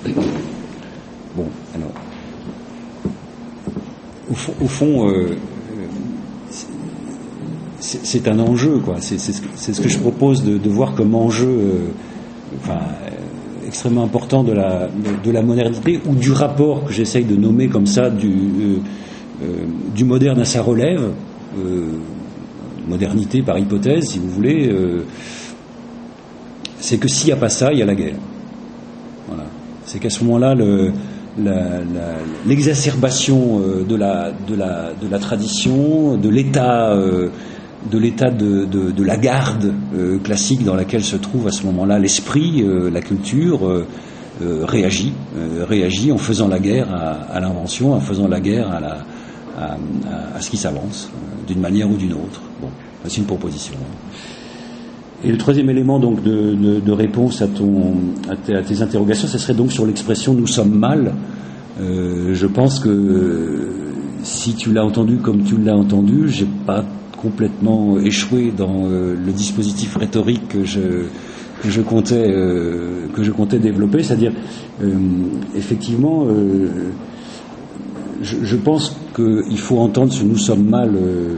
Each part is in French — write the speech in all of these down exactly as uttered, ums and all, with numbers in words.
Bon, alors, au fond, au fond euh, c'est, c'est un enjeu, quoi. C'est, c'est, ce que, c'est ce que je propose de, de voir comme enjeu, euh, enfin, euh, extrêmement important de la, de, de la modernité, ou du rapport que j'essaye de nommer comme ça, du, euh, euh, du moderne à sa relève, euh, modernité par hypothèse, si vous voulez. Euh, c'est que s'il n'y a pas ça, il y a la guerre. Voilà. C'est qu'à ce moment-là, le, la, la, l'exacerbation de la, de la, de la tradition, de l'état, euh, de l'état de, de, de la garde euh, classique dans laquelle se trouve à ce moment-là l'esprit, euh, la culture, euh, euh, réagit, euh, réagit en faisant la guerre à, à l'invention, en faisant la guerre à, la, à, à, à ce qui s'avance, euh, d'une manière ou d'une autre. Bon, c'est une proposition. Et le troisième élément donc de, de, de réponse à, ton, à, tes, à tes interrogations, ce serait donc sur l'expression « nous sommes mal ». Euh, je pense que euh, si tu l'as entendu comme tu l'as entendu, j'ai pas complètement échoué dans euh, le dispositif rhétorique que je, que je comptais euh, que je comptais développer, c'est-à-dire euh, effectivement, euh, je, je pense qu'il faut entendre ce « nous sommes mal » euh,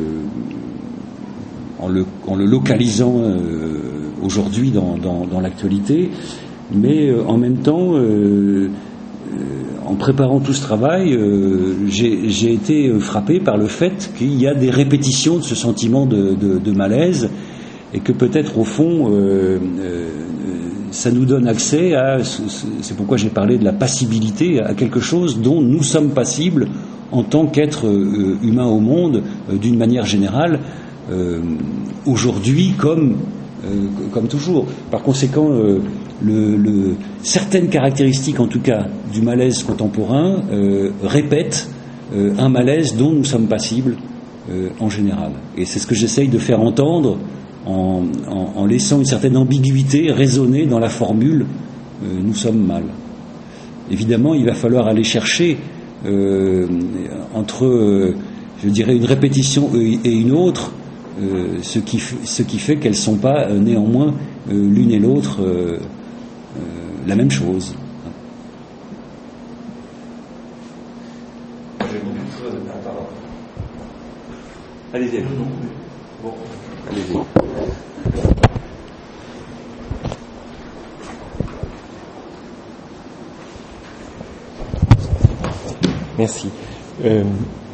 En le, en le localisant euh, aujourd'hui dans, dans, dans l'actualité, mais euh, en même temps, euh, euh, en préparant tout ce travail, euh, j'ai, j'ai été frappé par le fait qu'il y a des répétitions de ce sentiment de, de, de malaise, et que peut-être au fond, euh, euh, ça nous donne accès à, c'est pourquoi j'ai parlé de la passibilité, à quelque chose dont nous sommes passibles en tant qu'êtres euh, humains au monde, euh, d'une manière générale, Euh, aujourd'hui comme euh, comme toujours. Par conséquent, euh, le, le, certaines caractéristiques, en tout cas, du malaise contemporain euh, répètent euh, un malaise dont nous sommes passibles euh, en général. Et c'est ce que j'essaye de faire entendre en, en, en laissant une certaine ambiguïté résonner dans la formule euh, « nous sommes mal ». Évidemment, il va falloir aller chercher euh, entre, euh, je dirais, une répétition et une autre, Euh, ce, qui f- ce qui fait qu'elles ne sont pas euh, néanmoins euh, l'une et l'autre euh, euh, la même chose. J'ai beaucoup de choses à pardon. Allez-y. Bon. Allez-y. Merci. Euh,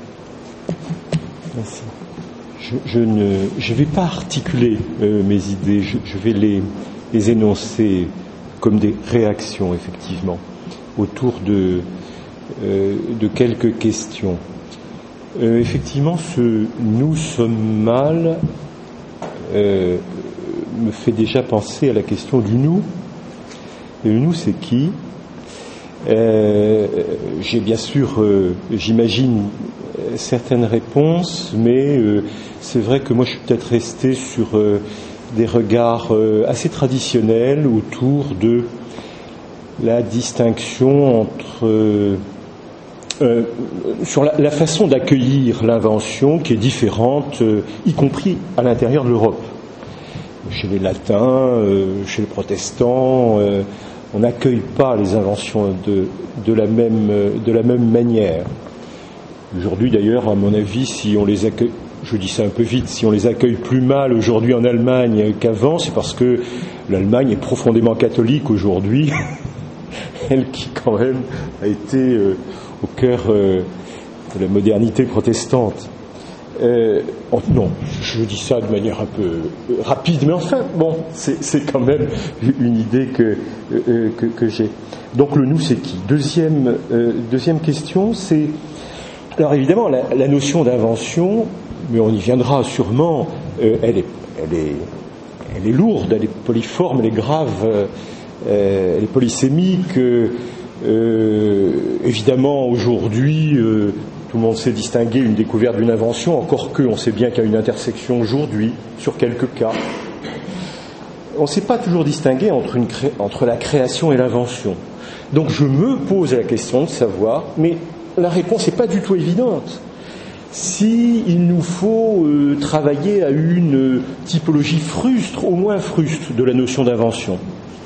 merci. Je, je ne je vais pas articuler euh, mes idées, je, je vais les, les énoncer comme des réactions, effectivement, autour de, euh, de quelques questions. Euh, effectivement, ce « nous sommes mal » euh, me fait déjà penser à la question du « nous ». Et le « nous », c'est qui ? euh, J'ai bien sûr, euh, j'imagine, certaines réponses, mais euh, c'est vrai que moi je suis peut-être resté sur euh, des regards euh, assez traditionnels autour de la distinction entre euh, euh, sur la, la façon d'accueillir l'invention qui est différente, euh, y compris à l'intérieur de l'Europe. Chez les latins, euh, chez les protestants, euh, on n'accueille pas les inventions de, de la même, de la même manière. Aujourd'hui, d'ailleurs, à mon avis, si on les accueille, je dis ça un peu vite, si on les accueille plus mal aujourd'hui en Allemagne qu'avant, c'est parce que l'Allemagne est profondément catholique aujourd'hui, elle qui quand même a été euh, au cœur euh, de la modernité protestante. Euh, oh, non, je dis ça de manière un peu rapide, mais enfin, bon, c'est, c'est quand même une idée que, euh, que, que j'ai. Donc le nous, c'est qui ? Deuxième, euh, deuxième question, c'est... Alors évidemment, la, la notion d'invention, mais on y viendra sûrement, euh, elle, est, elle, est, elle est lourde, elle est polyforme, elle est grave, euh, elle est polysémique. Euh, euh, évidemment, aujourd'hui, euh, tout le monde sait distinguer une découverte d'une invention, encore que on sait bien qu'il y a une intersection aujourd'hui, sur quelques cas. On ne sait pas toujours distinguer entre, une cré... entre la création et l'invention. Donc je me pose la question de savoir, mais la réponse n'est pas du tout évidente. Si il nous faut euh, travailler à une euh, typologie frustre, au moins fruste, de la notion d'invention.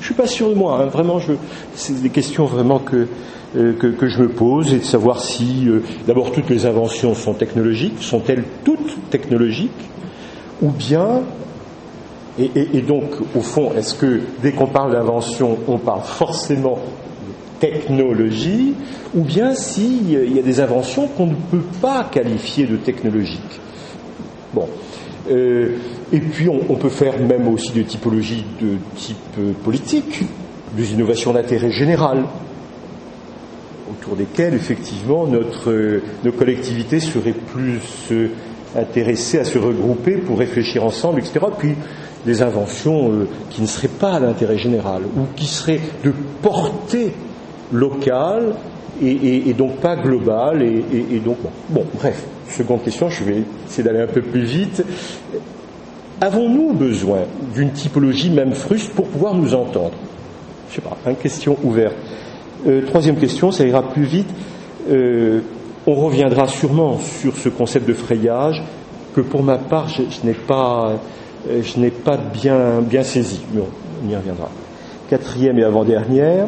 je suis pas sûr de moi. Hein, vraiment, je, c'est des questions vraiment que, euh, que que je me pose, et de savoir si, euh, d'abord, toutes les inventions sont technologiques, sont-elles toutes technologiques, ou bien, et, et, et donc, au fond, est-ce que dès qu'on parle d'invention, on parle forcément de technologie, ou bien s'il y a des inventions qu'on ne peut pas qualifier de technologiques. Bon. Euh, et puis on, on peut faire même aussi des typologies de type euh, politique, des innovations d'intérêt général, autour desquelles effectivement notre, euh, nos collectivités seraient plus euh, intéressées à se regrouper pour réfléchir ensemble, et cetera. Puis des inventions euh, qui ne seraient pas à l'intérêt général, ou qui seraient de portée locale et, et, et donc pas globale, et, et, et donc bon. bon, bref. Seconde question, je vais essayer d'aller un peu plus vite. Avons-nous besoin d'une typologie même fruste pour pouvoir nous entendre? Je sais pas, une question ouverte. Euh, troisième question, ça ira plus vite. Euh, on reviendra sûrement sur ce concept de frayage que pour ma part, je, je n'ai pas, je n'ai pas bien, bien saisi. Mais on, on y reviendra. Quatrième et avant-dernière.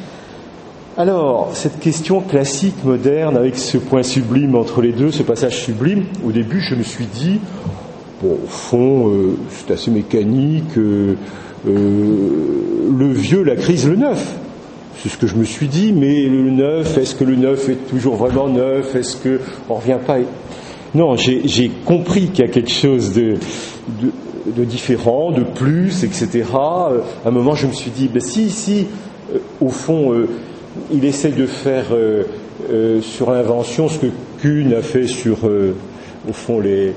Alors, cette question classique, moderne, avec ce point sublime entre les deux, ce passage sublime, au début, je me suis dit, bon, au fond, euh, c'est assez mécanique, euh, euh, le vieux, la crise, le neuf. C'est ce que je me suis dit, mais le neuf, est-ce que le neuf est toujours vraiment neuf? Est-ce qu'on ne revient pas? Non, j'ai, j'ai compris qu'il y a quelque chose de, de, de différent, de plus, et cetera. À un moment, je me suis dit, ben si, si, euh, au fond... Euh, il essaie de faire euh, euh, sur l'invention ce que Kuhn a fait sur, euh, au fond, les,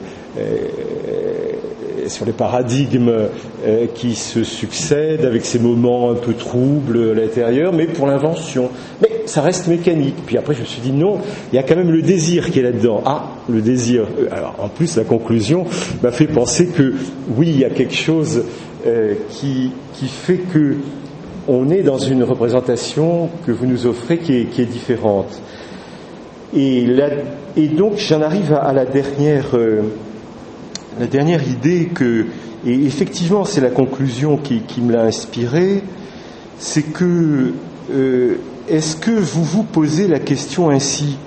euh, sur les paradigmes euh, qui se succèdent, avec ces moments un peu troubles à l'intérieur, mais pour l'invention. Mais ça reste mécanique. Puis après, je me suis dit, non, il y a quand même le désir qui est là-dedans. Ah, le désir. Alors, en plus, la conclusion m'a fait penser que, oui, il y a quelque chose euh, qui, qui fait que on est dans une représentation que vous nous offrez qui est, qui est différente. Et, la, et donc j'en arrive à, à la dernière, euh, la dernière idée que, et effectivement c'est la conclusion qui, qui me l'a inspirée, c'est que euh, est-ce que vous vous posez la question ainsi?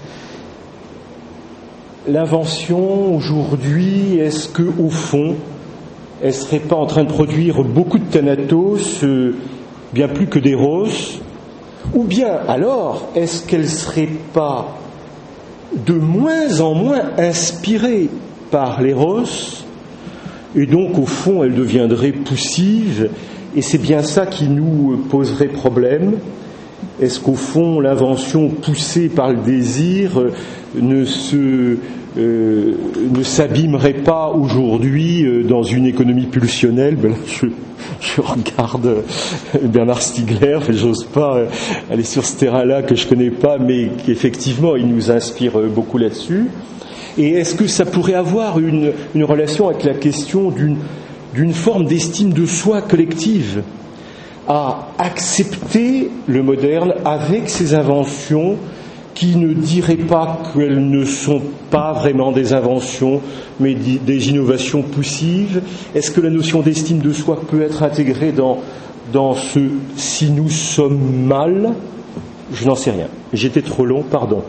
L'invention aujourd'hui, est-ce que au fond, elle serait pas en train de produire beaucoup de thanatos, euh, bien plus que d'éros, ou bien alors est-ce qu'elle ne serait pas de moins en moins inspirée par l'éros, et donc au fond elle deviendrait poussive, et c'est bien ça qui nous poserait problème? Est-ce qu'au fond l'invention poussée par le désir ne se euh, ne s'abîmerait pas aujourd'hui euh, dans une économie pulsionnelle? Ben là, je, je regarde Bernard Stiegler, j'ose pas aller sur ce terrain-là que je connais pas, mais qu'effectivement il nous inspire beaucoup là-dessus. Et est-ce que ça pourrait avoir une, une relation avec la question d'une, d'une forme d'estime de soi collective, à accepter le moderne avec ses inventions qui ne diraient pas qu'elles ne sont pas vraiment des inventions, mais des innovations poussives? Est-ce que la notion d'estime de soi peut être intégrée dans, dans ce « si nous sommes mal » ? Je n'en sais rien. J'étais trop long, pardon.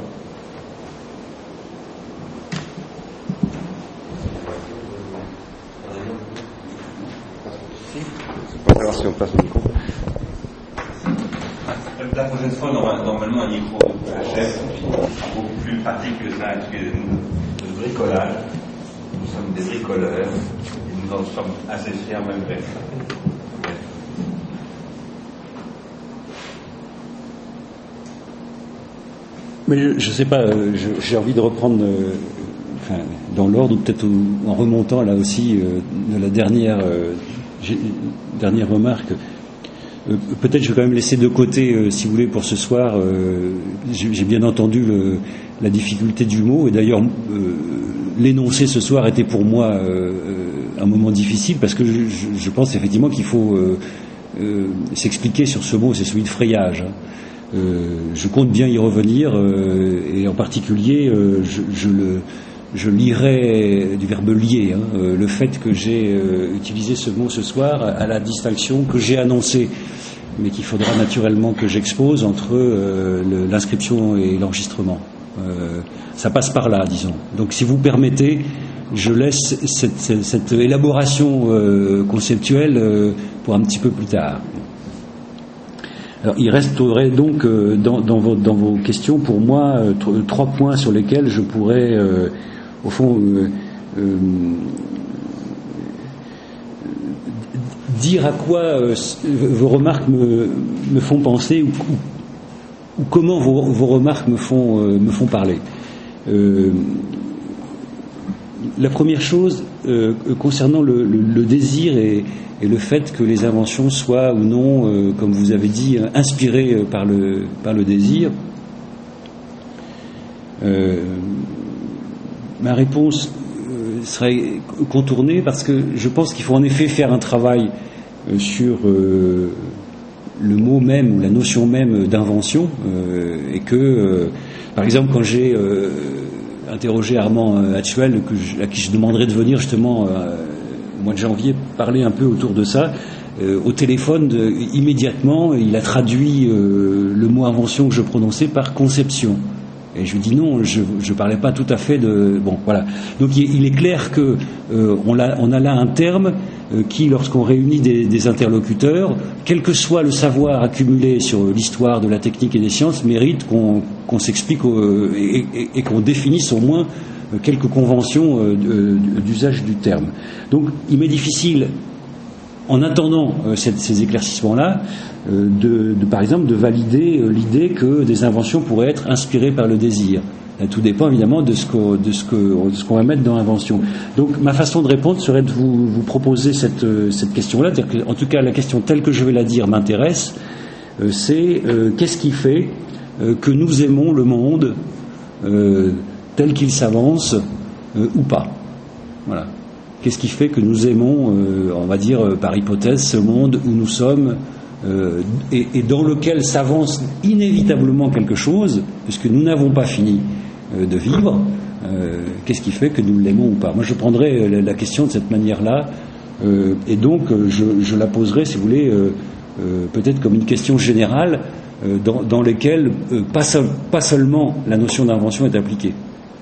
Alors si on passe le micro. La prochaine fois, normalement, un micro chef, beaucoup plus pratique que ça, excusez-nous, de bricolage. Nous sommes des bricoleurs, et nous en sommes assez fiers malgré ça. Mais je ne sais pas, je, j'ai envie de reprendre, euh, enfin, dans l'ordre, ou peut-être en remontant là aussi euh, de la dernière, euh, dernière remarque. Euh, peut-être je vais quand même laisser de côté, euh, si vous voulez, pour ce soir. Euh, j'ai, j'ai bien entendu le, la difficulté du mot, et d'ailleurs euh, l'énoncé ce soir était pour moi euh, un moment difficile, parce que je, je pense effectivement qu'il faut euh, euh, s'expliquer sur ce mot, c'est celui de frayage. Hein. Euh, je compte bien y revenir, euh, et en particulier, euh, je, je le je lirai du verbe lier, hein, euh, le fait que j'ai euh, utilisé ce mot ce soir à, à la distinction que j'ai annoncée mais qu'il faudra naturellement que j'expose entre euh, le, l'inscription et l'enregistrement. Euh, ça passe par là, disons. Donc si vous permettez, je laisse cette, cette, cette élaboration euh, conceptuelle euh, pour un petit peu plus tard. Alors, il resterait donc euh, dans, dans, vos, dans vos questions pour moi euh, t- trois points sur lesquels je pourrais, euh, au fond, euh, euh, dire à quoi euh, vos remarques me, me font penser ou, ou, ou comment vos, vos remarques me font, euh, me font parler. Euh, la première chose, euh, concernant le, le, le désir et, et le fait que les inventions soient ou non, euh, comme vous avez dit, inspirées par le, par le désir, euh, ma réponse euh, serait contournée parce que je pense qu'il faut en effet faire un travail euh, sur euh, le mot même ou la notion même d'invention euh, et que, euh, par exemple, quand j'ai euh, interrogé Armand Hatchuel, que je, à qui je demanderais de venir justement euh, au mois de janvier parler un peu autour de ça, euh, au téléphone, de, immédiatement, il a traduit euh, le mot invention que je prononçais par conception. Et je lui dis non, je ne parlais pas tout à fait de... Bon, voilà. Donc il, il est clair que euh, on, a, on a là un terme euh, qui, lorsqu'on réunit des, des interlocuteurs, quel que soit le savoir accumulé sur l'histoire de la technique et des sciences, mérite qu'on, qu'on s'explique euh, et, et, et qu'on définisse au moins euh, quelques conventions euh, d'usage du terme. Donc il m'est difficile, en attendant euh, cette, ces éclaircissements-là, euh, de, de, par exemple, de valider euh, l'idée que des inventions pourraient être inspirées par le désir. Là, tout dépend évidemment de ce, qu'on, de, ce que, de ce qu'on va mettre dans l'invention. Donc ma façon de répondre serait de vous, vous proposer cette, euh, cette question-là. C'est-à-dire que, en tout cas, la question telle que je vais la dire m'intéresse. Euh, c'est euh, qu'est-ce qui fait euh, que nous aimons le monde euh, tel qu'il s'avance euh, ou pas. Voilà. Qu'est-ce qui fait que nous aimons, euh, on va dire euh, par hypothèse, ce monde où nous sommes euh, et, et dans lequel s'avance inévitablement quelque chose, puisque nous n'avons pas fini euh, de vivre. Euh, qu'est-ce qui fait que nous l'aimons ou pas? Moi, je prendrais la, la question de cette manière-là, euh, et donc euh, je, je la poserai, si vous voulez, euh, euh, peut-être comme une question générale, euh, dans, dans lesquelles euh, pas, seul, pas seulement la notion d'invention est appliquée.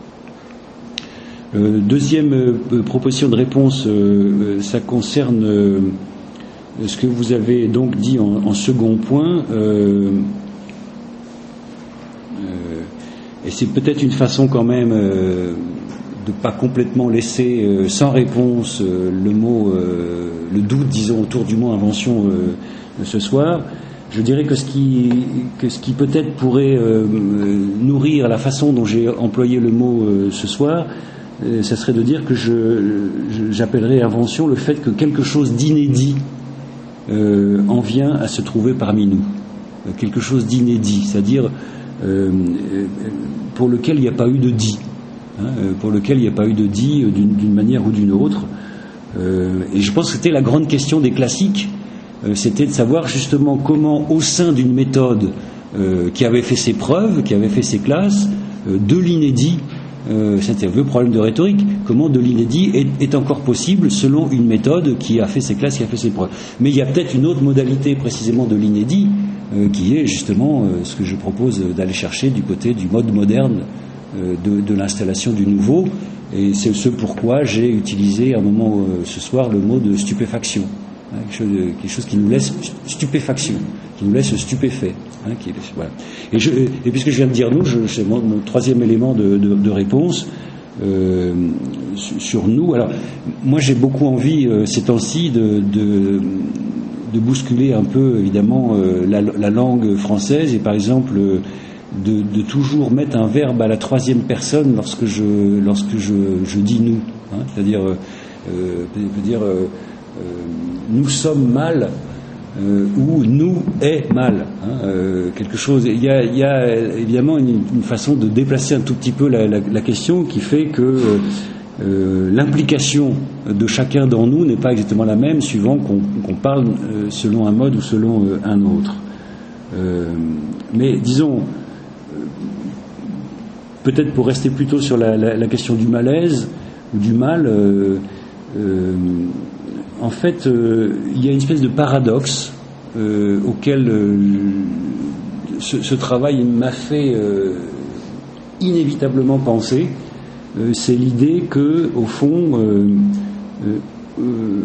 Euh, deuxième euh, proposition de réponse, euh, ça concerne euh, ce que vous avez donc dit en, en second point, euh, euh, et c'est peut-être une façon quand même euh, de pas complètement laisser euh, sans réponse euh, le mot, euh, le doute, disons, autour du mot invention euh, ce soir. Je dirais que ce qui, que ce qui peut-être pourrait euh, nourrir la façon dont j'ai employé le mot euh, ce soir, ça serait de dire que je, je, j'appellerais invention le fait que quelque chose d'inédit euh, en vient à se trouver parmi nous. Quelque chose d'inédit, c'est-à-dire euh, pour lequel il n'y a pas eu de dit, hein, pour lequel il n'y a pas eu de dit d'une, d'une manière ou d'une autre. Euh, et je pense que c'était la grande question des classiques, euh, c'était de savoir justement comment, au sein d'une méthode euh, qui avait fait ses preuves, qui avait fait ses classes, euh, de l'inédit, Euh, c'était un vieux problème de rhétorique, comment de l'inédit est, est encore possible selon une méthode qui a fait ses classes, qui a fait ses preuves. Mais il y a peut-être une autre modalité précisément de l'inédit euh, qui est justement euh, ce que je propose d'aller chercher du côté du mode moderne euh, de, de l'installation du nouveau, et c'est ce pourquoi j'ai utilisé à un moment euh, ce soir le mot de stupéfaction, hein, quelque, chose, quelque chose qui nous laisse stupéfaction, qui nous laisse stupéfait. Hein, qui, voilà. et, je, et puisque je viens de dire nous, je, c'est mon, mon troisième élément de, de, de réponse euh, sur nous. Alors, moi, j'ai beaucoup envie euh, ces temps-ci de, de, de bousculer un peu, évidemment, euh, la, la langue française et, par exemple, euh, de, de toujours mettre un verbe à la troisième personne lorsque je, lorsque je, je dis nous. Hein, c'est-à-dire, euh, peut dire, euh, euh, nous sommes mal. Euh, ou nous est mal, hein, euh, quelque chose. Il y a, il y a évidemment une, une façon de déplacer un tout petit peu la, la, la question qui fait que euh, euh, l'implication de chacun d'en nous n'est pas exactement la même suivant qu'on, qu'on parle euh, selon un mode ou selon euh, un autre. Euh, mais disons, euh, peut-être pour rester plutôt sur la, la, la question du malaise ou du mal. Euh, euh, En fait, euh, il y a une espèce de paradoxe euh, auquel euh, ce, ce travail m'a fait euh, inévitablement penser, euh, c'est l'idée que, au fond, euh, euh, euh,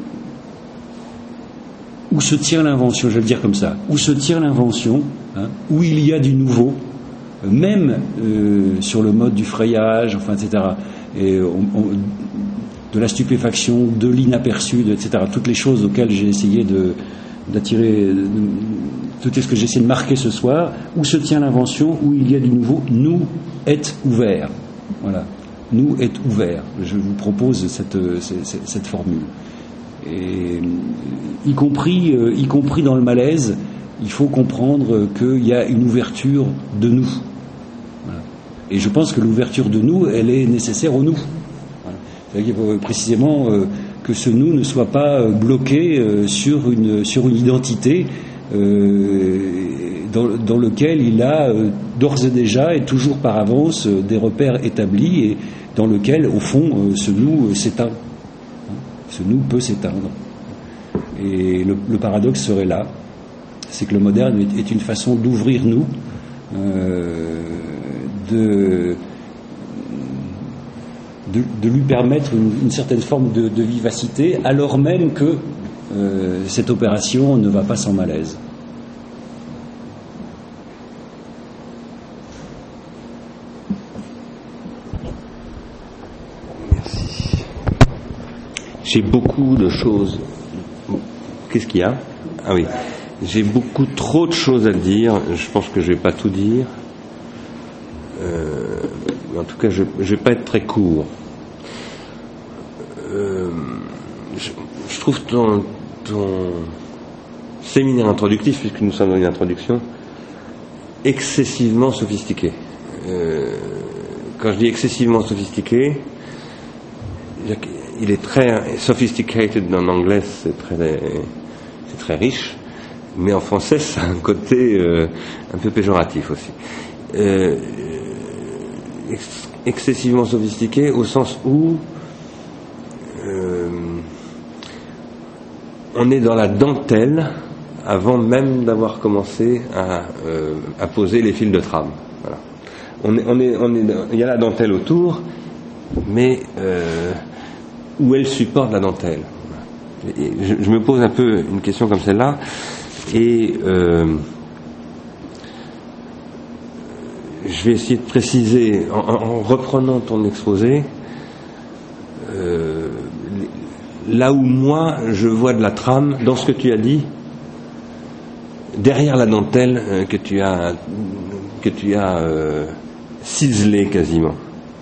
où se tient l'invention, je vais le dire comme ça, où se tient l'invention, hein, où il y a du nouveau, même euh, sur le mode du frayage, enfin, et cetera, et on, on, de la stupéfaction, de l'inaperçu, et cetera, toutes les choses auxquelles j'ai essayé de, d'attirer, de, tout ce que j'ai essayé de marquer ce soir, où se tient l'invention, où il y a du nouveau, nous est ouvert. Voilà, nous est ouvert. Je vous propose cette, cette, cette formule. Et y compris, euh, y compris dans le malaise, il faut comprendre qu'il y a une ouverture de nous. Voilà. Et je pense que l'ouverture de nous, elle est nécessaire au nous. Voilà. C'est-à-dire qu'il faut précisément euh, que ce nous ne soit pas euh, bloqué euh, sur une sur une identité euh, dans, dans lequel il a euh, d'ores et déjà et toujours par avance euh, des repères établis et dans lequel, au fond, euh, ce nous euh, s'éteint. Ce nous peut s'éteindre. Et le, le paradoxe serait là, c'est que le moderne est, est une façon d'ouvrir nous, euh, de, de, de lui permettre une, une certaine forme de, de vivacité, alors même que euh, cette opération ne va pas sans malaise. J'ai beaucoup de choses. Qu'est-ce qu'il y a ? Ah oui. J'ai beaucoup trop de choses à dire. Je pense que je vais pas tout dire. Euh, en tout cas, je, je vais pas être très court. Euh, je, je trouve ton, ton séminaire introductif, puisque nous sommes dans une introduction, excessivement sophistiqué. Euh, quand je dis excessivement sophistiqué, il est très sophisticated en anglais, c'est très, c'est très riche, mais en français, ça a un côté euh, un peu péjoratif aussi. Euh, ex- excessivement sophistiqué au sens où euh, on est dans la dentelle avant même d'avoir commencé à, euh, à poser les fils de trame. Voilà. On est, on est, on est, il y a la dentelle autour, mais euh, où elle supporte la dentelle. Et je, je me pose un peu une question comme celle-là, et euh, je vais essayer de préciser, en, en reprenant ton exposé, euh, là où moi je vois de la trame dans ce que tu as dit, derrière la dentelle euh, que tu as, que tu as euh, ciselée quasiment.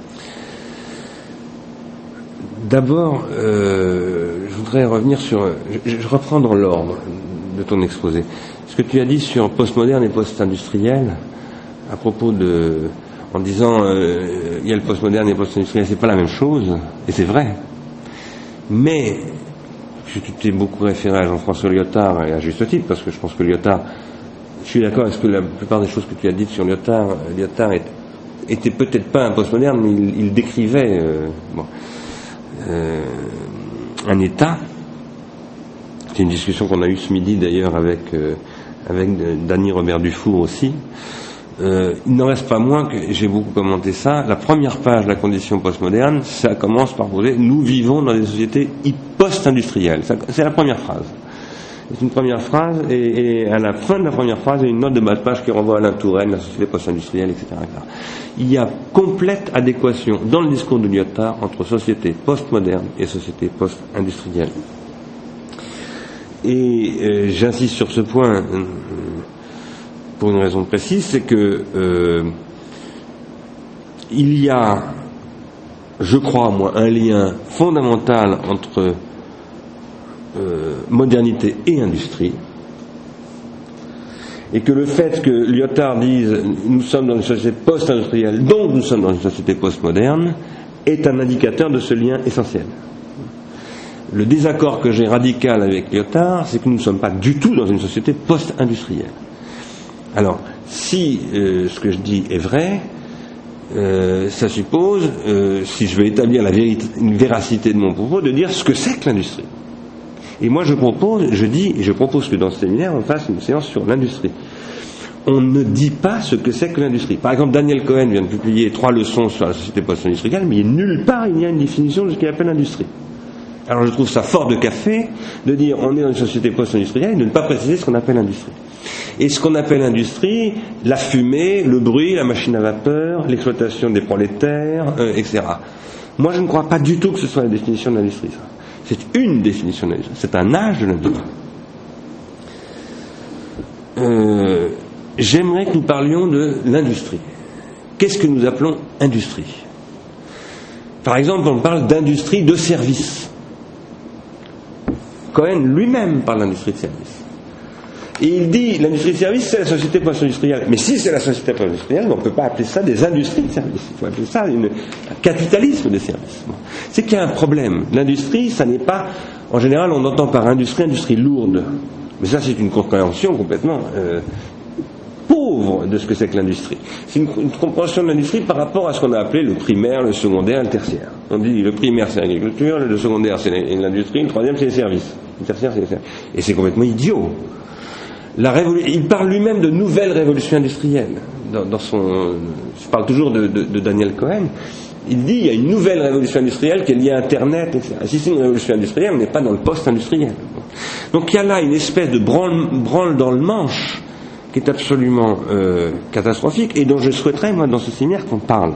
D'abord, euh, je voudrais revenir sur... Je, je reprends dans l'ordre de ton exposé. Ce que tu as dit sur postmoderne et post-industriel, à propos de... En disant, euh, il y a le postmoderne et le post-industriel, c'est pas la même chose, et c'est vrai. Mais, tu t'es beaucoup référé à Jean-François Lyotard, et à juste titre, parce que je pense que Lyotard... Je suis d'accord avec ce que la plupart des choses que tu as dites sur Lyotard, Lyotard est, était peut-être pas un postmoderne, mais il, il décrivait... Euh, bon... Euh, un État. C'est une discussion qu'on a eue ce midi d'ailleurs avec euh, avec Dany Robert Dufour aussi. Euh, il n'en reste pas moins que j'ai beaucoup commenté ça. La première page de la condition postmoderne, ça commence par poser: nous vivons dans des sociétés post-industrielles. Ça, c'est la première phrase. C'est une première phrase, et, et à la fin de la première phrase, il y a une note de bas de page qui renvoie à Alain Touraine, la société post-industrielle, et cetera, et cetera. Il y a complète adéquation dans le discours de Lyotard entre société post-moderne et société post-industrielle. Et euh, j'insiste sur ce point euh, pour une raison précise, c'est que euh, il y a, je crois moi, un lien fondamental entre Euh, modernité et industrie, et que le fait que Lyotard dise nous sommes dans une société post-industrielle, donc nous sommes dans une société post-moderne, est un indicateur de ce lien essentiel. Le désaccord que j'ai radical avec Lyotard, c'est que nous ne sommes pas du tout dans une société post-industrielle. Alors, si euh, ce que je dis est vrai, euh, ça suppose, euh, si je veux établir la vérité, une véracité de mon propos, de dire ce que c'est que l'industrie. Et moi, je propose, je dis, et je propose que dans ce séminaire, on fasse une séance sur l'industrie. On ne dit pas ce que c'est que l'industrie. Par exemple, Daniel Cohen vient de publier trois leçons sur la société post-industrielle, mais nulle part il n'y a une définition de ce qu'il appelle l'industrie. Alors je trouve ça fort de café de dire on est dans une société post-industrielle et de ne pas préciser ce qu'on appelle l'industrie. Et ce qu'on appelle l'industrie, la fumée, le bruit, la machine à vapeur, l'exploitation des prolétaires, euh, et cetera. Moi, je ne crois pas du tout que ce soit la définition de l'industrie. Ça. C'est une définition de l'industrie. C'est un âge de l'industrie. Euh, j'aimerais que nous parlions de l'industrie. Qu'est-ce que nous appelons industrie ? Par exemple, on parle d'industrie de service. Cohen lui-même parle d'industrie de service. Et il dit, l'industrie de service, c'est la société post-industrielle. Mais si c'est la société post-industrielle, on ne peut pas appeler ça des industries de service. Il faut appeler ça une, un capitalisme de service. Bon. C'est qu'il y a un problème. L'industrie, ça n'est pas... En général, on entend par industrie, industrie lourde. Mais ça, c'est une compréhension complètement euh, pauvre de ce que c'est que l'industrie. C'est une, une compréhension de l'industrie par rapport à ce qu'on a appelé le primaire, le secondaire, le tertiaire. On dit le primaire, c'est l'agriculture, le secondaire, c'est l'industrie, le troisième, c'est les services. Le tertiaire, c'est les services. Et c'est complètement idiot. La révolu- il parle lui-même de nouvelle révolution industrielle. Dans, dans son, je parle toujours de, de, de Daniel Cohen. Il dit il y a une nouvelle révolution industrielle qui est liée à Internet, et cetera. Si c'est une révolution industrielle, on n'est pas dans le post-industriel. Donc il y a là une espèce de branle, branle dans le manche qui est absolument euh, catastrophique et dont je souhaiterais, moi, dans ce séminaire, qu'on parle.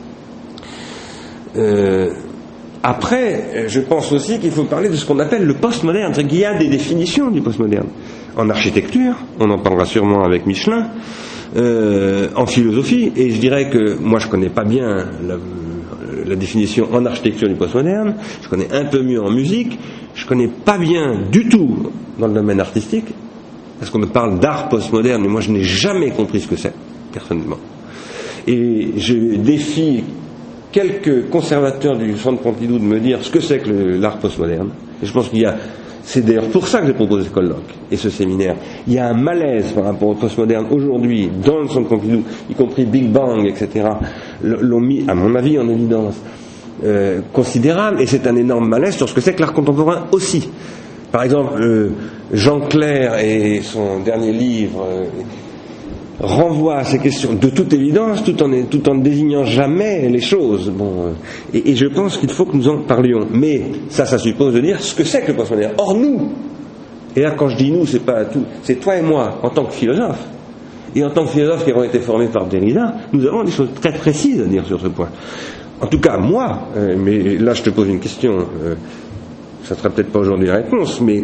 Euh, après, je pense aussi qu'il faut parler de ce qu'on appelle le postmoderne. C'est qu'il y a des définitions du postmoderne. En architecture, on en parlera sûrement avec Michelin, euh, en philosophie, et je dirais que moi je connais pas bien la, la définition en architecture du postmoderne, je connais un peu mieux en musique, je connais pas bien du tout dans le domaine artistique, parce qu'on me parle d'art postmoderne, mais moi je n'ai jamais compris ce que c'est, personnellement. Et je défie quelques conservateurs du Centre Pompidou de me dire ce que c'est que le, l'art postmoderne, et je pense qu'il y a... C'est d'ailleurs pour ça que j'ai proposé ce colloque et ce séminaire. Il y a un malaise par rapport au postmoderne aujourd'hui, dans le Centre Pompidou, y compris Big Bang, et cetera, l'ont mis, à mon avis, en évidence euh, considérable, et c'est un énorme malaise sur ce que c'est que l'art contemporain aussi. Par exemple, euh, Jean Clair et son dernier livre euh, renvoie à ces questions de toute évidence, tout en, tout en ne désignant jamais les choses. Bon, euh, et, et je pense qu'il faut que nous en parlions. Mais ça, ça suppose de dire ce que c'est que le postmoderne. Or, nous, et là quand je dis nous, c'est pas tout, c'est toi et moi, en tant que philosophes, et en tant que philosophes qui avons été formés par Derrida, nous avons des choses très précises à dire sur ce point. En tout cas, moi, euh, mais là je te pose une question, euh, ça ne sera peut-être pas aujourd'hui la réponse, mais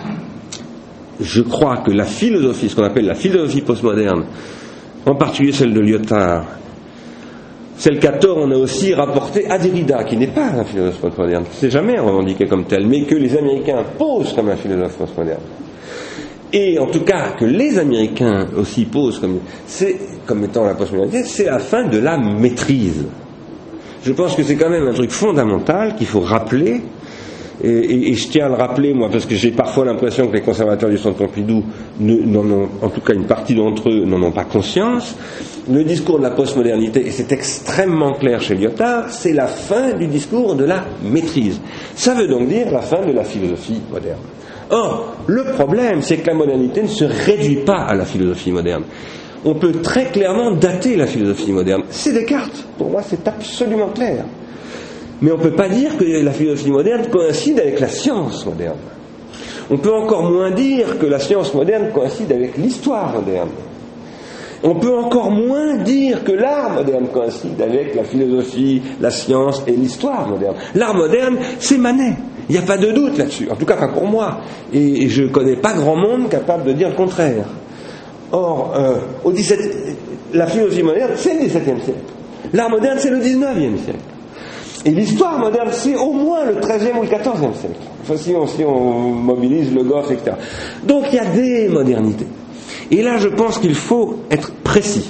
je crois que la philosophie, ce qu'on appelle la philosophie postmoderne, en particulier celle de Lyotard, celle qu'à tort on a aussi rapportée à Derrida, qui n'est pas un philosophe postmoderne, qui ne s'est jamais revendiqué comme tel, mais que les Américains posent comme un philosophe postmoderne. Et en tout cas, que les Américains aussi posent comme, c'est, comme étant la postmodernité, c'est la fin de la maîtrise. Je pense que c'est quand même un truc fondamental qu'il faut rappeler. Et, et, et je tiens à le rappeler, moi, parce que j'ai parfois l'impression que les conservateurs du Centre Pompidou, ne, n'en ont, en tout cas une partie d'entre eux, n'en ont pas conscience. Le discours de la postmodernité, et c'est extrêmement clair chez Lyotard, c'est la fin du discours de la maîtrise. Ça veut donc dire la fin de la philosophie moderne. Or, le problème, c'est que la modernité ne se réduit pas à la philosophie moderne. On peut très clairement dater la philosophie moderne. C'est Descartes. Pour moi, c'est absolument clair. Mais on ne peut pas dire que la philosophie moderne coïncide avec la science moderne. On peut encore moins dire que la science moderne coïncide avec l'histoire moderne. On peut encore moins dire que l'art moderne coïncide avec la philosophie, la science et l'histoire moderne. L'art moderne, c'est Manet. Il n'y a pas de doute là-dessus. En tout cas, pas pour moi. Et je ne connais pas grand monde capable de dire le contraire. Or, euh, au dix-sept, la philosophie moderne, c'est le dix-septième siècle. L'art moderne, c'est le dix-neuvième siècle. Et l'histoire moderne, c'est au moins le treizième ou le quatorzième siècle. Enfin, si on, si on mobilise le Goff, et cetera. Donc, il y a des modernités. Et là, je pense qu'il faut être précis.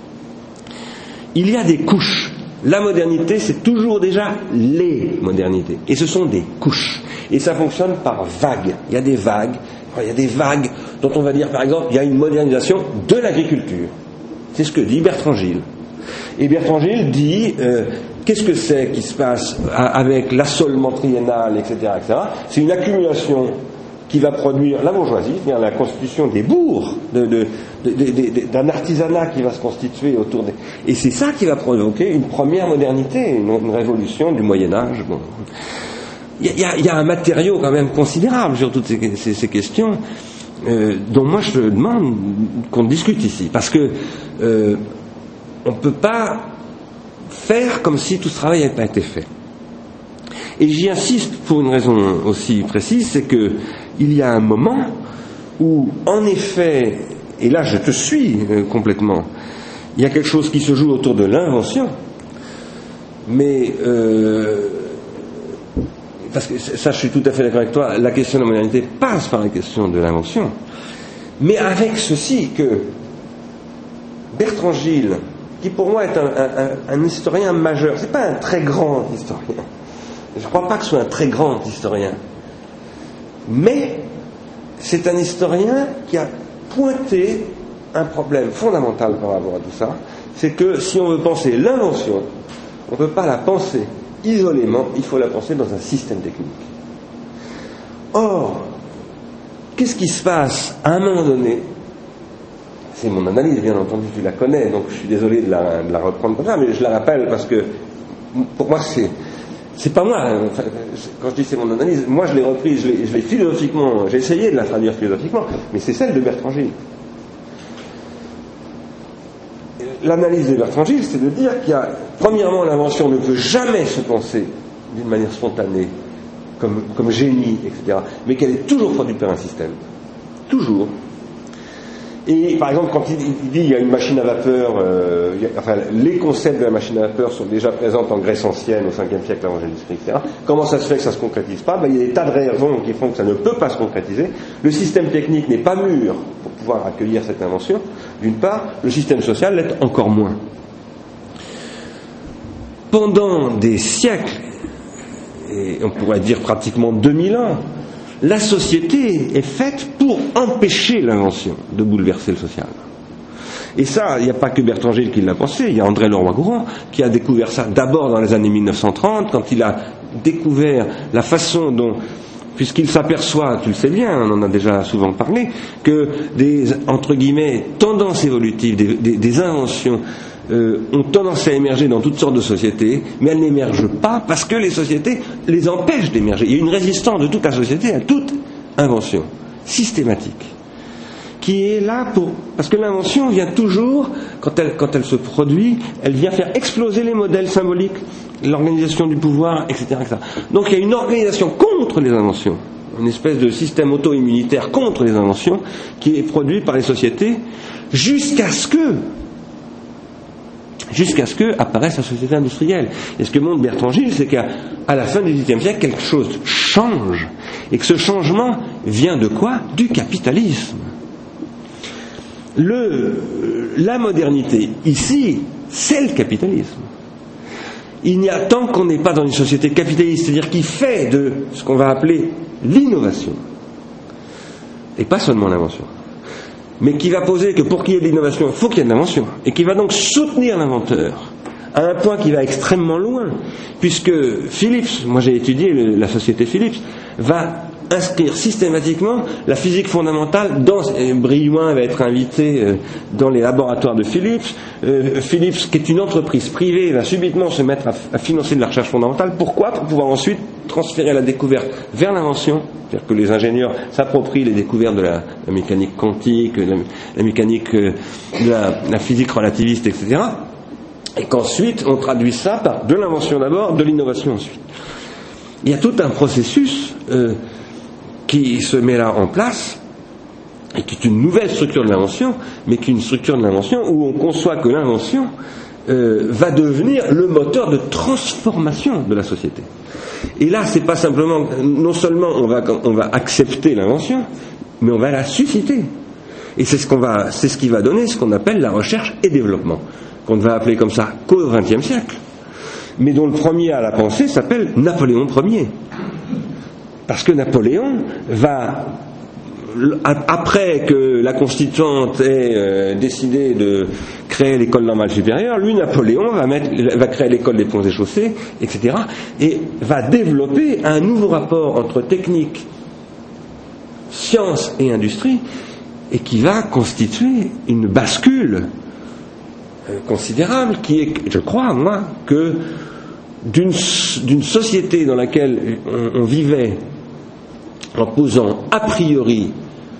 Il y a des couches. La modernité, c'est toujours déjà les modernités. Et ce sont des couches. Et ça fonctionne par vagues. Il y a des vagues. Il y a des vagues dont on va dire, par exemple, il y a une modernisation de l'agriculture. C'est ce que dit Bertrand Gilles. Et Bertrand Gilles dit... Euh, Qu'est-ce que c'est qui se passe avec l'assolement triennal, et cetera, et cetera. C'est une accumulation qui va produire la bourgeoisie, c'est-à-dire la constitution des bourgs, de, de, de, de, de, d'un artisanat qui va se constituer autour des... Et c'est ça qui va provoquer une première modernité, une, une révolution du Moyen-Âge. Bon. Il y a, il y a un matériau quand même considérable sur toutes ces, ces, ces questions, euh, dont moi je demande qu'on discute ici, parce que euh, on ne peut pas faire comme si tout ce travail n'avait pas été fait. Et j'y insiste pour une raison aussi précise, c'est que il y a un moment où, en effet, et là je te suis euh, complètement, il y a quelque chose qui se joue autour de l'invention, mais euh, parce que ça je suis tout à fait d'accord avec toi, la question de la modernité passe par la question de l'invention, mais avec ceci que Bertrand Gilles, qui pour moi est un, un, un historien majeur, c'est pas un très grand historien, je ne crois pas que ce soit un très grand historien, mais c'est un historien qui a pointé un problème fondamental par rapport à tout ça, c'est que si on veut penser l'invention, on ne peut pas la penser isolément, il faut la penser dans un système technique. Or, qu'est-ce qui se passe à un moment donné? C'est mon analyse, bien entendu, tu la connais, donc je suis désolé de la, de la reprendre comme ça, mais je la rappelle parce que pour moi c'est c'est pas moi, enfin, quand je dis c'est mon analyse, moi je l'ai reprise, je l'ai, je l'ai philosophiquement, j'ai essayé de la traduire philosophiquement, mais c'est celle de Bertrand Gilles. L'analyse de Bertrand Gilles, c'est de dire qu'il y a, premièrement, l'invention ne peut jamais se penser d'une manière spontanée, comme, comme génie, et cetera, mais qu'elle est toujours produite par un système. Toujours. Et par exemple, quand il, il dit il y a une machine à vapeur, euh, il y a, enfin, les concepts de la machine à vapeur sont déjà présents en Grèce ancienne, au cinquième siècle avant Jésus-Christ, et cetera. Comment ça se fait que ça ne se concrétise pas? Ben, il y a des tas de raisons qui font que ça ne peut pas se concrétiser. Le système technique n'est pas mûr pour pouvoir accueillir cette invention, d'une part. Le système social l'est encore moins. Pendant des siècles, et on pourrait dire pratiquement deux mille ans, la société est faite pour empêcher l'invention de bouleverser le social. Et ça, il n'y a pas que Bertrand Gilles qui l'a pensé, il y a André Leroi-Gourhan qui a découvert ça d'abord dans les années mille neuf cent trente, quand il a découvert la façon dont, puisqu'il s'aperçoit, tu le sais bien, on en a déjà souvent parlé, que des, entre guillemets, tendances évolutives, des, des, des inventions Euh, ont tendance à émerger dans toutes sortes de sociétés, mais elles n'émergent pas parce que les sociétés les empêchent d'émerger. Il y a une résistance de toute la société à toute invention systématique qui est là pour... Parce que l'invention vient toujours, quand elle, quand elle se produit, elle vient faire exploser les modèles symboliques, l'organisation du pouvoir, et cetera, et cetera. Donc il y a une organisation contre les inventions, une espèce de système auto-immunitaire contre les inventions qui est produit par les sociétés jusqu'à ce que jusqu'à ce que apparaisse la société industrielle. Et ce que montre Bertrand Gilles, c'est qu'à à la fin du dix-huitième siècle, quelque chose change. Et que ce changement vient de quoi? Du capitalisme. Le, la modernité, ici, c'est le capitalisme. Il n'y a tant qu'on n'est pas dans une société capitaliste, c'est-à-dire qui fait de ce qu'on va appeler l'innovation, et pas seulement l'invention, mais qui va poser que pour qu'il y ait de l'innovation, il faut qu'il y ait de l'invention, et qui va donc soutenir l'inventeur à un point qui va extrêmement loin, puisque Philips, moi j'ai étudié le, la société Philips, va inscrire systématiquement la physique fondamentale dans... Brillouin va être invité euh, dans les laboratoires de Philips. Euh, Philips, qui est une entreprise privée, va subitement se mettre à, à financer de la recherche fondamentale. Pourquoi? Pour pouvoir ensuite transférer la découverte vers l'invention, c'est-à-dire que les ingénieurs s'approprient les découvertes de la, la mécanique quantique, la, la mécanique euh, de la, la physique relativiste, et cetera. Et qu'ensuite on traduit ça par de l'invention d'abord, de l'innovation ensuite. Il y a tout un processus euh, qui se met là en place et qui est une nouvelle structure de l'invention, mais qui est une structure de l'invention où on conçoit que l'invention euh, va devenir le moteur de transformation de la société. Et là, c'est pas simplement, non seulement on va, on va accepter l'invention, mais on va la susciter. Et c'est ce qu'on va, c'est ce qui va donner ce qu'on appelle la recherche et développement, qu'on ne va appeler comme ça qu'au vingtième siècle, mais dont le premier à la pensée s'appelle Napoléon Ier. Parce que Napoléon va, après que la Constituante ait euh, décidé de créer l'école normale supérieure, lui, Napoléon, va, mettre, va créer l'école des ponts et chaussées, et cetera, et va développer un nouveau rapport entre technique science et industrie, et qui va constituer une bascule euh, considérable, qui est, je crois, moi, que d'une, d'une société dans laquelle on, on vivait en posant a priori,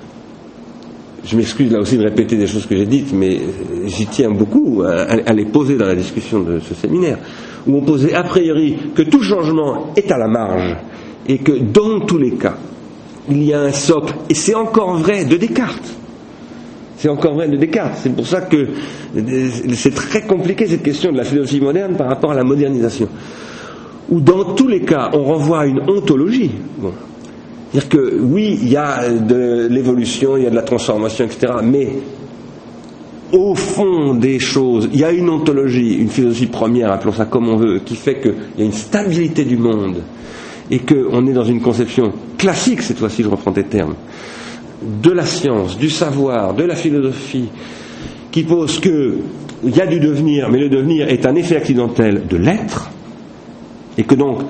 je m'excuse là aussi de répéter des choses que j'ai dites, mais j'y tiens beaucoup à, à les poser dans la discussion de ce séminaire, où on posait a priori que tout changement est à la marge, et que dans tous les cas, il y a un socle, et c'est encore vrai de Descartes. C'est encore vrai de Descartes. C'est pour ça que c'est très compliqué cette question de la philosophie moderne par rapport à la modernisation. Où dans tous les cas, on renvoie à une ontologie. Bon. C'est-à-dire que oui, il y a de l'évolution, il y a de la transformation, et cetera. Mais au fond des choses, il y a une ontologie, une philosophie première, appelons ça comme on veut, qui fait qu'il y a une stabilité du monde et qu'on est dans une conception classique, cette fois-ci je reprends tes termes, de la science, du savoir, de la philosophie, qui pose qu'il y a du devenir, mais le devenir est un effet accidentel de l'être, et que donc,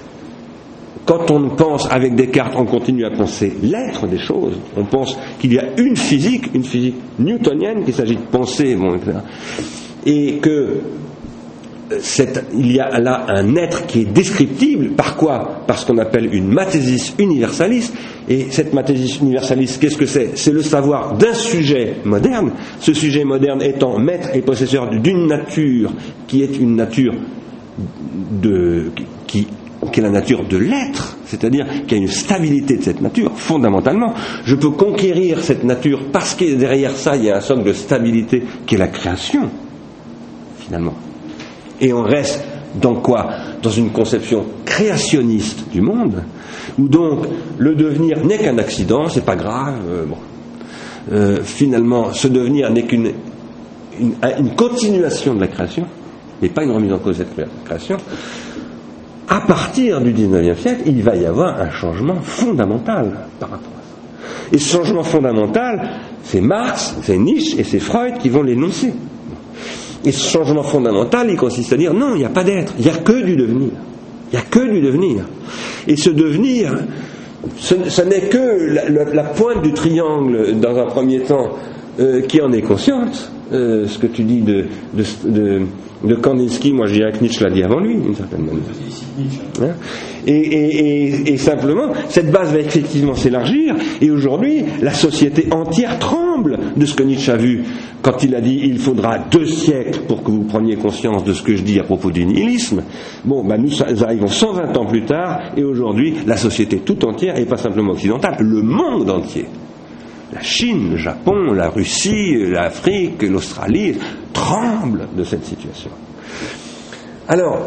quand on pense avec Descartes, on continue à penser l'être des choses, on pense qu'il y a une physique, une physique newtonienne, qu'il s'agit de penser, bon, et cetera, et que cette, il y a là un être qui est descriptible, par quoi? Par ce qu'on appelle une mathésis universaliste. Et cette mathésis universaliste, qu'est-ce que c'est? C'est le savoir d'un sujet moderne, ce sujet moderne étant maître et possesseur d'une nature qui est une nature de, qui, qui est la nature de l'être, c'est-à-dire qu'il y a une stabilité de cette nature, fondamentalement. Je peux conquérir cette nature parce que derrière ça, il y a un socle de stabilité qui est la création, finalement. Et on reste dans quoi? Dans une conception créationniste du monde, où donc le devenir n'est qu'un accident, c'est pas grave. Euh, bon. euh, finalement, ce devenir n'est qu'une une, une continuation de la création, mais pas une remise en cause de cette création. À partir du dix-neuvième siècle, il va y avoir un changement fondamental par rapport à ça. Et ce changement fondamental, c'est Marx, c'est Nietzsche et c'est Freud qui vont l'énoncer. Et ce changement fondamental, il consiste à dire non, il n'y a pas d'être, il n'y a que du devenir. Il n'y a que du devenir. Et ce devenir, ce, ce n'est que la, la, la pointe du triangle, dans un premier temps, euh, qui en est consciente. Euh, ce que tu dis de, de, de, de Kandinsky, moi je dirais que Nietzsche l'a dit avant lui, d'une certaine manière. Hein? Et, et, et, et simplement, cette base va effectivement s'élargir, et aujourd'hui, la société entière tremble de ce que Nietzsche a vu quand il a dit il faudra deux siècles pour que vous preniez conscience de ce que je dis à propos du nihilisme. Bon, ben nous arrivons cent vingt ans plus tard, et aujourd'hui, la société tout entière, et pas simplement occidentale, le monde entier, la Chine, le Japon, la Russie, l'Afrique, l'Australie, tremblent de cette situation. Alors,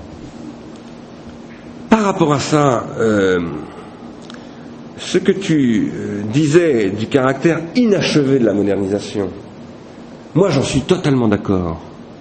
par rapport à ça, euh, ce que tu euh, disais du caractère inachevé de la modernisation, moi j'en suis totalement d'accord.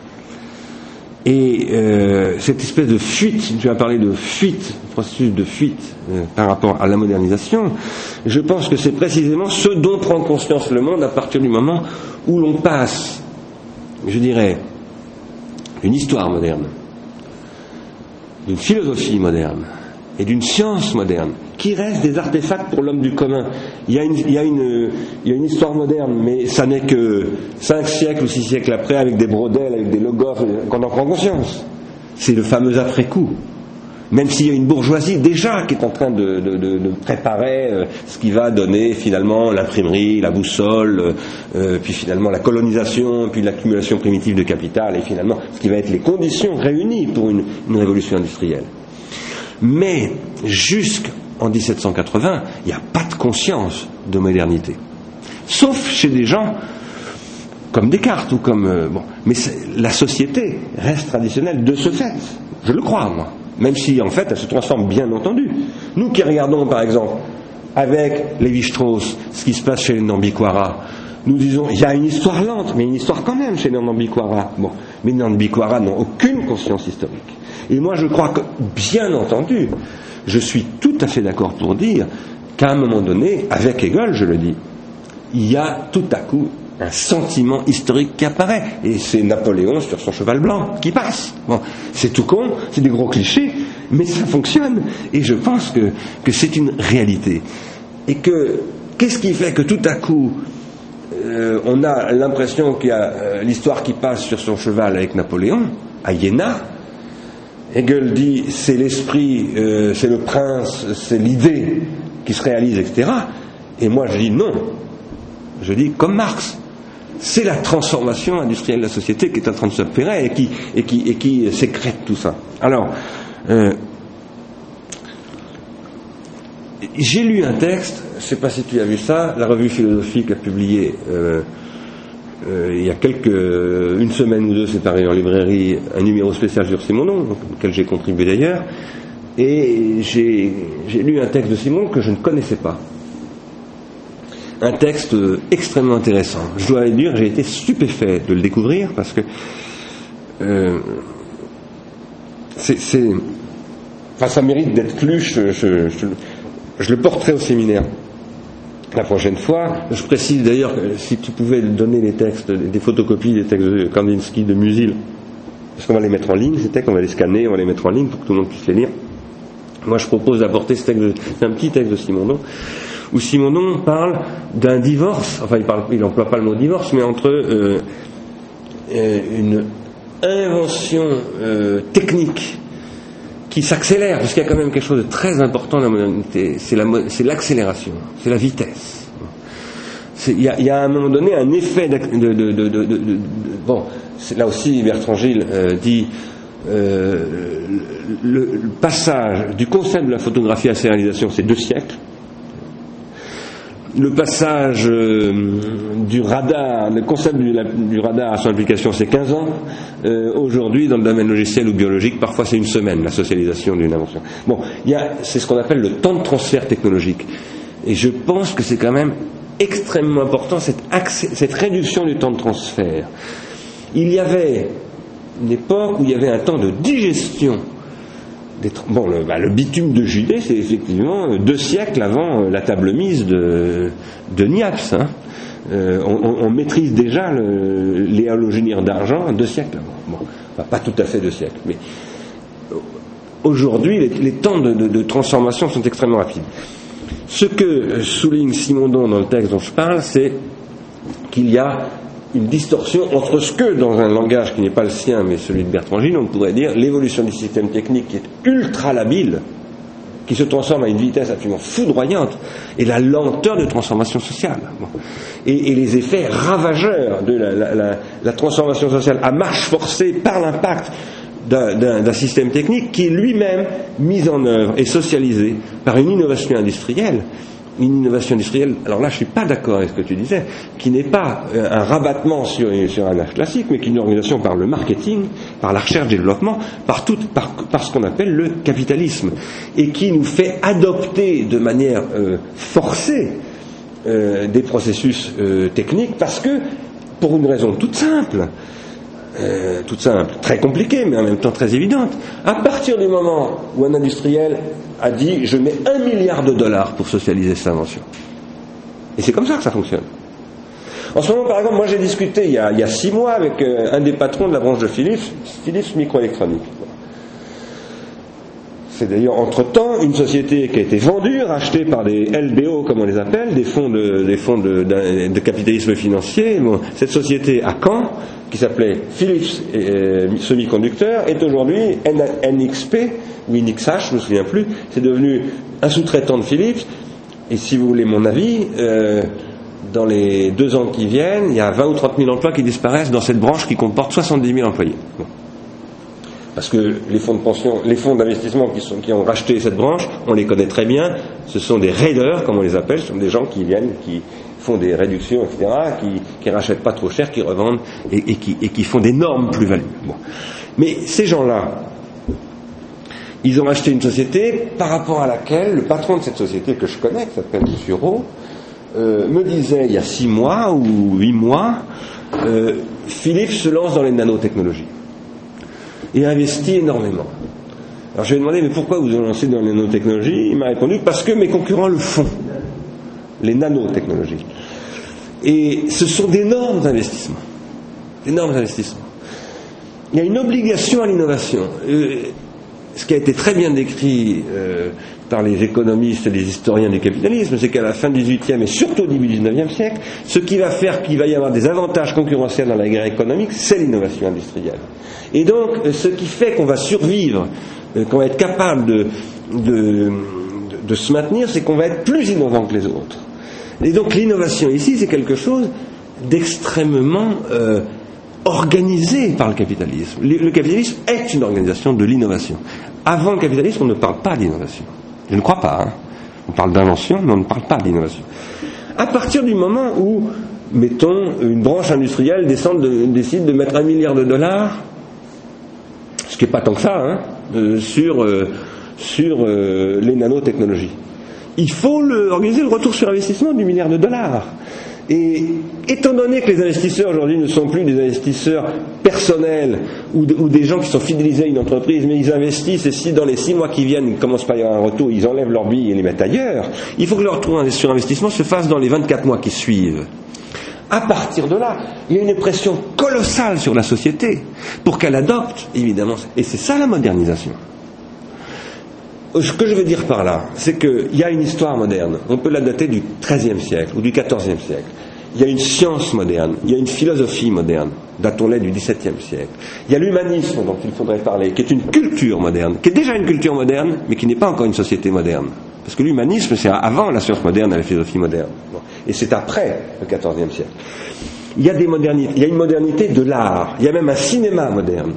Et euh, cette espèce de fuite, si tu as parlé de fuite, processus de fuite euh, par rapport à la modernisation, je pense que c'est précisément ce dont prend conscience le monde à partir du moment où l'on passe, je dirais, d'une histoire moderne, d'une philosophie moderne et d'une science moderne, qui restent des artefacts pour l'homme du commun. Il y a une, il y a une, il y a une histoire moderne, mais ça n'est que cinq siècles ou six siècles après, avec des brodels, avec des logos, qu'on en prend conscience. C'est le fameux après-coup. Même s'il y a une bourgeoisie déjà qui est en train de, de, de, de préparer euh, ce qui va donner finalement l'imprimerie, la boussole, euh, puis finalement la colonisation, puis l'accumulation primitive de capital, et finalement ce qui va être les conditions réunies pour une, une révolution industrielle. Mais jusqu'en dix-sept cent quatre-vingts, il n'y a pas de conscience de modernité. Sauf chez des gens comme Descartes ou comme... Euh, bon, mais la société reste traditionnelle de ce fait. Je le crois, moi. Même si, en fait, elle se transforme, bien entendu. Nous qui regardons, par exemple, avec Lévi-Strauss, ce qui se passe chez les Nambiquara, nous disons, il y a une histoire lente, mais une histoire quand même chez les Nambiquara. Bon, mais les Nambiquara n'ont aucune conscience historique. Et moi, je crois que, bien entendu, je suis tout à fait d'accord pour dire qu'à un moment donné, avec Hegel, je le dis, il y a tout à coup un sentiment historique qui apparaît, et c'est Napoléon sur son cheval blanc qui passe. Bon, c'est tout con, c'est des gros clichés, mais ça fonctionne, et je pense que, que c'est une réalité, et que qu'est-ce qui fait que tout à coup, euh, on a l'impression qu'il y a euh, l'histoire qui passe sur son cheval avec Napoléon, à Iéna. Hegel dit c'est l'esprit, euh, c'est le prince, c'est l'idée qui se réalise, et cetera. Et moi je dis non. Je dis comme Marx. C'est la transformation industrielle de la société qui est en train de s'opérer et qui, et qui, et qui sécrète tout ça. Alors, euh, j'ai lu un texte, je ne sais pas si tu as vu ça, la revue philosophique a publié euh, euh, il y a quelques, une semaine ou deux, c'est pareil en librairie, un numéro spécial sur Simondon, auquel j'ai contribué d'ailleurs, et j'ai, j'ai lu un texte de Simondon que je ne connaissais pas. Un texte extrêmement intéressant. Je dois dire, j'ai été stupéfait de le découvrir parce que euh, c'est, c'est, enfin, ça mérite d'être lu. Je, je, je, je le porterai au séminaire la prochaine fois. Je précise d'ailleurs que si tu pouvais donner les textes, des photocopies des textes de Kandinsky, de Musil, parce qu'on va les mettre en ligne, ces textes, on va les scanner, on va les mettre en ligne pour que tout le monde puisse les lire. Moi, je propose d'apporter ce texte, de, c'est un petit texte de Simondon, où Simondon parle d'un divorce, enfin il n'emploie pas le mot divorce, mais entre euh, euh, une invention euh, technique qui s'accélère, parce qu'il y a quand même quelque chose de très important dans la modernité, c'est, la, c'est l'accélération, c'est la vitesse. Il y, y a à un moment donné un effet de... de, de, de, de, de, de bon, c'est, là aussi Bertrand Gilles euh, dit... Euh, le, le passage du concept de la photographie à la sérialisation, c'est deux siècles. Le passage euh, du radar, le concept du, la, du radar à son application, c'est quinze ans. Euh, aujourd'hui, dans le domaine logiciel ou biologique, parfois c'est une semaine, la socialisation d'une invention. Bon, il y a, c'est ce qu'on appelle le temps de transfert technologique. Et je pense que c'est quand même extrêmement important, cette, accès, cette réduction du temps de transfert. Il y avait une époque où il y avait un temps de digestion. Bon, le, bah, le bitume de Judée, c'est effectivement deux siècles avant la table mise de, de Niapes. Hein. Euh, on, on maîtrise déjà le, les halogénières d'argent deux siècles avant. Bon, enfin, pas tout à fait deux siècles, mais aujourd'hui, les, les temps de, de, de transformation sont extrêmement rapides. Ce que souligne Simondon dans le texte dont je parle, c'est qu'il y a une distorsion entre ce que, dans un langage qui n'est pas le sien, mais celui de Bertrand Gilles, on pourrait dire l'évolution du système technique qui est ultra labile, qui se transforme à une vitesse absolument foudroyante, et la lenteur de transformation sociale. Bon. Et, et les effets ravageurs de la, la, la, la transformation sociale à marche forcée par l'impact d'un, d'un, d'un système technique qui est lui-même mis en œuvre et socialisé par une innovation industrielle. Une innovation industrielle, alors là je ne suis pas d'accord avec ce que tu disais, qui n'est pas un rabattement sur, sur un âge classique, mais qui est une organisation par le marketing, par la recherche et le développement, par, tout, par, par ce qu'on appelle le capitalisme, et qui nous fait adopter de manière euh, forcée euh, des processus euh, techniques, parce que, pour une raison toute simple, Euh, toute simple, très compliquée, mais en même temps très évidente. À partir du moment où un industriel a dit je mets un milliard de dollars pour socialiser cette invention, et c'est comme ça que ça fonctionne. En ce moment, par exemple, moi j'ai discuté il y a, il y a six mois avec euh, un des patrons de la branche de Philips, Philips Microélectronique. C'est d'ailleurs entre-temps une société qui a été vendue, rachetée par des L B O, comme on les appelle, des fonds de, des fonds de, de, de capitalisme financier. Bon, cette société à Caen, qui s'appelait Philips euh, Semiconducteur, est aujourd'hui N X P, ou N X H, je ne me souviens plus, c'est devenu un sous-traitant de Philips, et si vous voulez mon avis, euh, dans les deux ans qui viennent, il y a vingt ou trente mille emplois qui disparaissent dans cette branche qui comporte soixante-dix mille employés. Bon. Parce que les fonds de pension, les fonds d'investissement qui, sont, qui ont racheté cette branche, on les connaît très bien, ce sont des raiders, comme on les appelle, ce sont des gens qui viennent, qui font des réductions, et cetera, qui, qui rachètent pas trop cher, qui revendent et, et, qui, et qui font d'énormes plus-values. Bon. Mais ces gens-là, ils ont acheté une société par rapport à laquelle le patron de cette société que je connais, qui s'appelle M. Rowe, euh, me disait il y a six mois ou huit mois, euh, Philips se lance dans les nanotechnologies. Et investit énormément. Alors je lui ai demandé, mais pourquoi vous vous lancez dans les nanotechnologies ? Il m'a répondu, parce que mes concurrents le font. Les nanotechnologies. Et ce sont d'énormes investissements. D'énormes investissements. Il y a une obligation à l'innovation. Euh, ce qui a été très bien décrit euh, par les économistes et les historiens du capitalisme, c'est qu'à la fin du dix-huitième et surtout au début du dix-neuvième siècle, ce qui va faire qu'il va y avoir des avantages concurrentiels dans la guerre économique, c'est l'innovation industrielle. Et donc, ce qui fait qu'on va survivre, euh, qu'on va être capable de, de, de, de se maintenir, c'est qu'on va être plus innovant que les autres. Et donc, l'innovation ici, c'est quelque chose d'extrêmement euh, organisé par le capitalisme. Le, le capitalisme est une organisation de l'innovation. Avant le capitalisme, on ne parle pas d'innovation. Je ne crois pas. Hein. On parle d'invention, mais on ne parle pas d'innovation. À partir du moment où, mettons, une branche industrielle descend de, décide de mettre un milliard de dollars, ce qui n'est pas tant que ça, hein, euh, sur, euh, sur euh, les nanotechnologies. Il faut le, organiser le retour sur investissement du milliard de dollars. Et étant donné que les investisseurs aujourd'hui ne sont plus des investisseurs personnels ou, de, ou des gens qui sont fidélisés à une entreprise, mais ils investissent et si dans les six mois qui viennent ils ne commencent pas à y avoir un retour, ils enlèvent leurs billes et les mettent ailleurs, il faut que leur retour sur investissement se fasse dans les vingt-quatre mois qui suivent. À partir de là, il y a une pression colossale sur la société pour qu'elle adopte, évidemment, et c'est ça la modernisation. Ce que je veux dire par là, c'est qu'il y a une histoire moderne. On peut la dater du treizième siècle ou du quatorzième siècle. Il y a une science moderne, il y a une philosophie moderne, datons-les du dix-septième siècle. Il y a l'humanisme dont il faudrait parler, qui est une culture moderne, qui est déjà une culture moderne, mais qui n'est pas encore une société moderne. Parce que l'humanisme, c'est avant la science moderne et la philosophie moderne. Et c'est après le quatorzième siècle. Il y a des modernités, il y a une modernité de l'art, il y a même un cinéma moderne.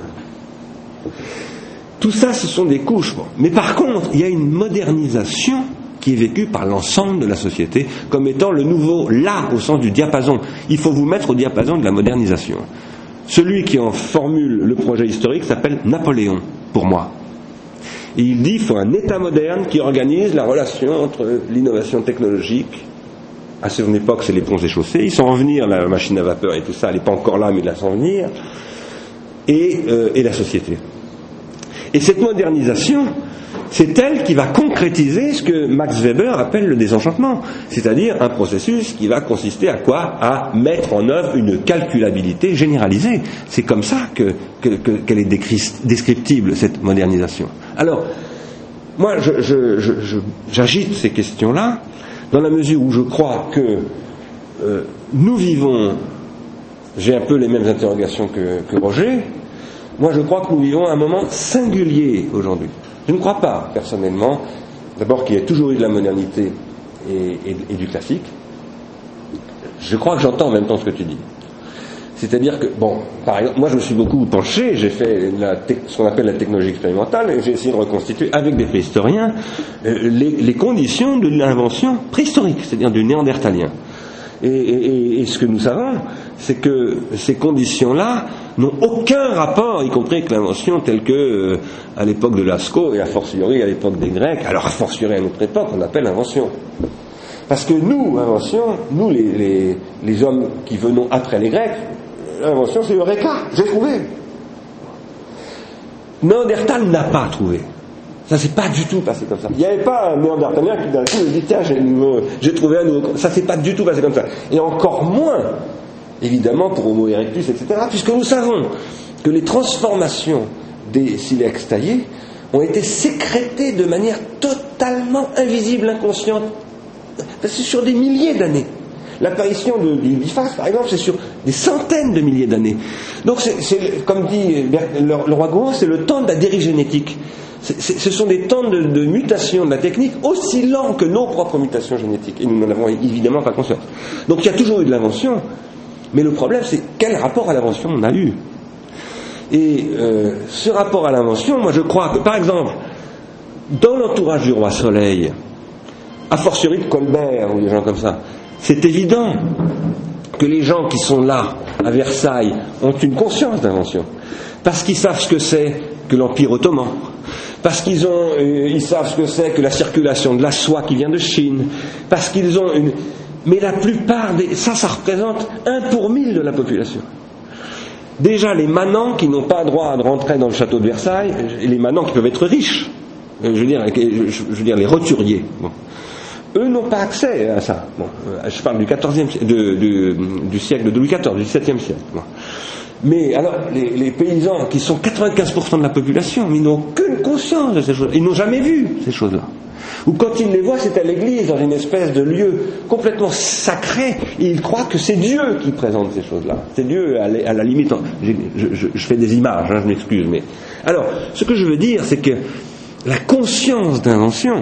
Tout ça, ce sont des couches. Bon. Mais par contre, il y a une modernisation qui est vécue par l'ensemble de la société comme étant le nouveau là, au sens du diapason. Il faut vous mettre au diapason de la modernisation. Celui qui en formule le projet historique s'appelle Napoléon, pour moi. Et il dit qu'il faut un État moderne qui organise la relation entre l'innovation technologique. À son époque, c'est les ponts et chaussées. Ils sont en venir, la machine à vapeur et tout ça, elle n'est pas encore là, mais ils la sont en venir. Et, euh, et la société. Et cette modernisation, c'est elle qui va concrétiser ce que Max Weber appelle le désenchantement, c'est-à-dire un processus qui va consister à quoi ? À mettre en œuvre une calculabilité généralisée. C'est comme ça que, que, que, qu'elle est descriptible, cette modernisation. Alors, moi, je, je, je, je, j'agite ces questions-là dans la mesure où je crois que euh, nous vivons, j'ai un peu les mêmes interrogations que, que Roger. Moi, je crois que nous vivons un moment singulier aujourd'hui. Je ne crois pas, personnellement, d'abord qu'il y a toujours eu de la modernité et, et, et du classique. Je crois que j'entends en même temps ce que tu dis. C'est-à-dire que, bon, par exemple, moi je me suis beaucoup penché, j'ai fait la te- ce qu'on appelle la technologie expérimentale, et j'ai essayé de reconstituer avec des préhistoriens euh, les, les conditions de l'invention préhistorique, c'est-à-dire du néandertalien. Et, et, et ce que nous savons, c'est que ces conditions-là n'ont aucun rapport, y compris avec l'invention telle que euh, à l'époque de Lascaux et a fortiori à l'époque des Grecs, alors a fortiori à notre époque, on appelle invention. Parce que nous, invention, nous les, les, les hommes qui venons après les Grecs, l'invention c'est Eureka, j'ai trouvé. Néandertal n'a pas trouvé. Ça s'est pas du tout passé comme ça. Il n'y avait pas un néandertalien qui d'un coup me dit tiens j'ai, nouveau, j'ai trouvé un nouveau. Ça s'est pas du tout passé comme ça. Et encore moins, évidemment pour Homo erectus, et cetera. Puisque nous savons que les transformations des silex taillés ont été sécrétées de manière totalement invisible, inconsciente. C'est sur des milliers d'années. L'apparition de, du biface, par exemple, c'est sur des centaines de milliers d'années. Donc, c'est, c'est, comme dit le, le roi Gourand, c'est le temps de la dérive génétique. C'est, c'est, ce sont des temps de, de mutation de la technique aussi lents que nos propres mutations génétiques. Et nous n'en avons évidemment pas conscience. Donc, il y a toujours eu de l'invention. Mais le problème, c'est quel rapport à l'invention on a eu. Et euh, ce rapport à l'invention, moi, je crois que, par exemple, dans l'entourage du roi Soleil, a fortiori de Colbert ou des gens comme ça, c'est évident que les gens qui sont là, à Versailles, ont une conscience d'invention. Parce qu'ils savent ce que c'est que l'Empire ottoman. Parce qu'ils ont, euh, ils savent ce que c'est que la circulation de la soie qui vient de Chine. Parce qu'ils ont une... Mais la plupart des... Ça, ça représente un pour mille de la population. Déjà, les manants qui n'ont pas droit de rentrer dans le château de Versailles, et les manants qui peuvent être riches, je veux dire, je veux dire les roturiers, bon. eux n'ont pas accès à ça. Bon, euh, je parle du quatorzième, de, du, du siècle de Louis quatorze, du dix-septième siècle. Bon. Mais alors, les, les paysans qui sont quatre-vingt-quinze pour cent de la population, ils n'ont aucune conscience de ces choses. Ils n'ont jamais vu ces choses-là. Ou quand ils les voient, c'est à l'église, dans une espèce de lieu complètement sacré, et ils croient que c'est Dieu qui présente ces choses-là. C'est Dieu, à la, à la limite, je, je, je fais des images, hein, je m'excuse, mais... Alors, ce que je veux dire, c'est que la conscience d'invention,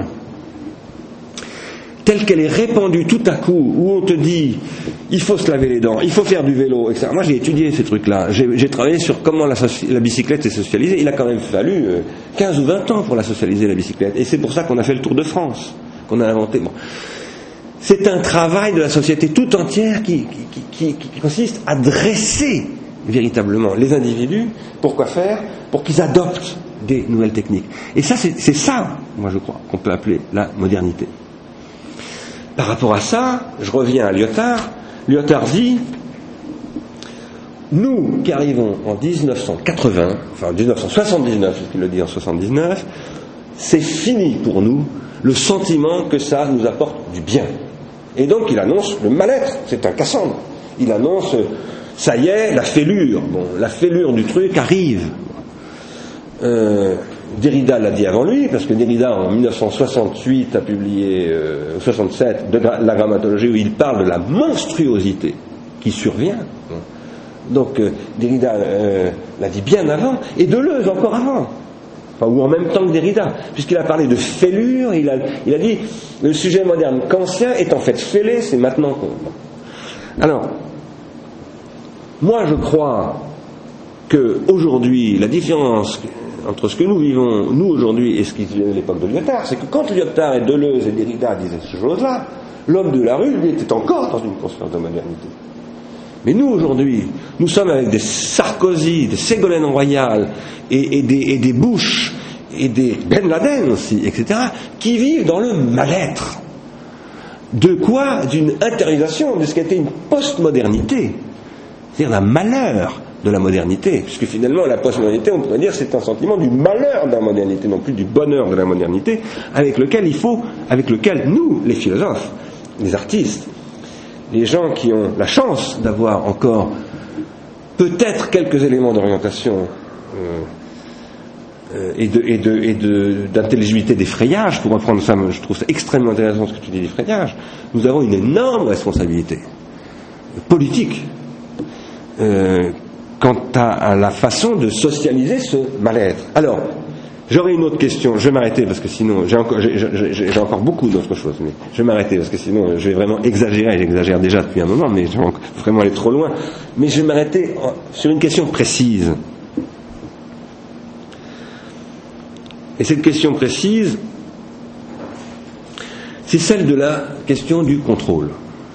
telle qu'elle est répandue tout à coup, où on te dit il faut se laver les dents, il faut faire du vélo, et cetera. Moi j'ai étudié ces trucs-là, j'ai, j'ai travaillé sur comment la, soci- la bicyclette est socialisée. Il a quand même fallu euh, quinze ou vingt ans pour la socialiser, la bicyclette, et c'est pour ça qu'on a fait le Tour de France, qu'on a inventé. Bon. C'est un travail de la société tout entière qui, qui, qui, qui, qui consiste à dresser véritablement les individus. Pourquoi faire ? Pour qu'ils adoptent des nouvelles techniques. Et ça, c'est, c'est ça, moi je crois, qu'on peut appeler la modernité. Par rapport à ça, je reviens à Lyotard. Lyotard dit, nous qui arrivons en dix-neuf cent quatre-vingts, enfin en dix-neuf cent soixante-dix-neuf, c'est ce qu'il le dit en soixante-dix-neuf, c'est fini pour nous le sentiment que ça nous apporte du bien. Et donc il annonce le mal-être, c'est un Cassandre. Il annonce, ça y est, la fêlure. Bon, la fêlure du truc arrive. Euh, Derrida l'a dit avant lui, parce que Derrida en dix-neuf cent soixante-huit a publié, euh, soixante-sept, de gra- la grammatologie, où il parle de la monstruosité qui survient. Donc euh, Derrida euh, l'a dit bien avant, et Deleuze encore avant, enfin, ou en même temps que Derrida, puisqu'il a parlé de fêlure, il a, il a dit le sujet moderne kantien est en fait fêlé, c'est maintenant qu'on... Alors, moi je crois que aujourd'hui la différence entre ce que nous vivons, nous aujourd'hui, et ce qui vivait à l'époque de Lyotard, c'est que quand Lyotard et Deleuze et Derrida disaient ces choses-là, l'homme de la rue, lui, était encore dans une conscience de modernité. Mais nous, aujourd'hui, nous sommes avec des Sarkozy, des Ségolène Royal, et, et, des, et des Bush, et des Ben Laden aussi, et cetera, qui vivent dans le mal-être. De quoi ? D'une intériorisation de ce qui a été une post-modernité, c'est-à-dire la malheur de la modernité, puisque finalement la postmodernité, on pourrait dire, c'est un sentiment du malheur de la modernité, non plus du bonheur de la modernité, avec lequel il faut, avec lequel nous, les philosophes, les artistes, les gens qui ont la chance d'avoir encore peut-être quelques éléments d'orientation euh, euh, et, de, et, de, et de, d'intelligibilité d'effrayage, pour reprendre ça, je trouve ça extrêmement intéressant ce que tu dis d'effrayage, nous avons une énorme responsabilité politique euh, quant à, à la façon de socialiser ce mal-être. Alors, j'aurais une autre question, je vais m'arrêter parce que sinon, j'ai encore, j'ai, j'ai, j'ai encore beaucoup d'autres choses, mais je vais m'arrêter parce que sinon je vais vraiment exagérer, j'exagère déjà depuis un moment, mais je vais vraiment aller trop loin. Mais je vais m'arrêter sur une question précise. Et cette question précise, c'est celle de la question du contrôle.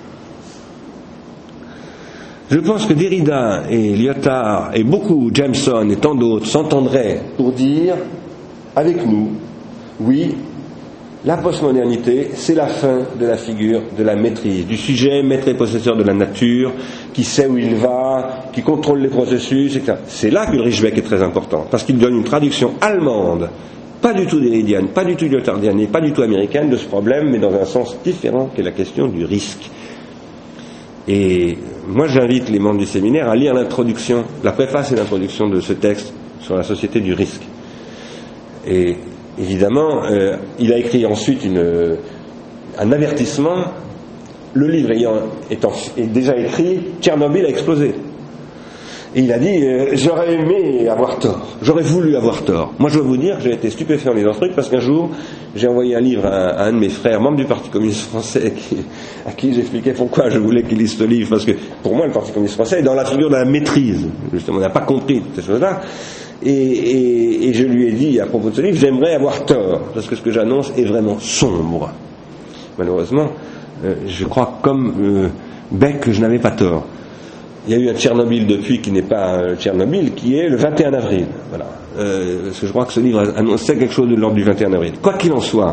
Je pense que Derrida et Lyotard et beaucoup, Jameson et tant d'autres, s'entendraient pour dire, avec nous, oui, la postmodernité, c'est la fin de la figure de la maîtrise, du sujet maître et possesseur de la nature, qui sait où il va, qui contrôle les processus, et cetera. C'est là que Ulrich Beck est très important, parce qu'il donne une traduction allemande, pas du tout derridienne, pas du tout lyotardienne, et pas du tout américaine de ce problème, mais dans un sens différent, qui est la question du risque. Et moi, j'invite les membres du séminaire à lire l'introduction, la préface et l'introduction de ce texte sur la société du risque. Et évidemment, euh, il a écrit ensuite une, un avertissement. Le livre ayant étant est déjà écrit, Tchernobyl a explosé. Et il a dit, euh, j'aurais aimé avoir tort, j'aurais voulu avoir tort. Moi, je dois vous dire que j'ai été stupéfait en lisant ce truc, parce qu'un jour, j'ai envoyé un livre à, à un de mes frères, membre du Parti communiste français, qui, à qui j'expliquais pourquoi je voulais qu'il lise ce livre, parce que pour moi, le Parti communiste français est dans la figure de la maîtrise. Justement, on n'a pas compris toutes ces choses-là. Et, et, et je lui ai dit, à propos de ce livre, j'aimerais avoir tort, parce que ce que j'annonce est vraiment sombre. Malheureusement, euh, je crois comme euh, Beck que je n'avais pas tort. Il y a eu un Tchernobyl depuis qui n'est pas un Tchernobyl, qui est le vingt et un avril. Voilà. Euh, parce que je crois que ce livre annonçait quelque chose de l'ordre du vingt et un avril. Quoi qu'il en soit,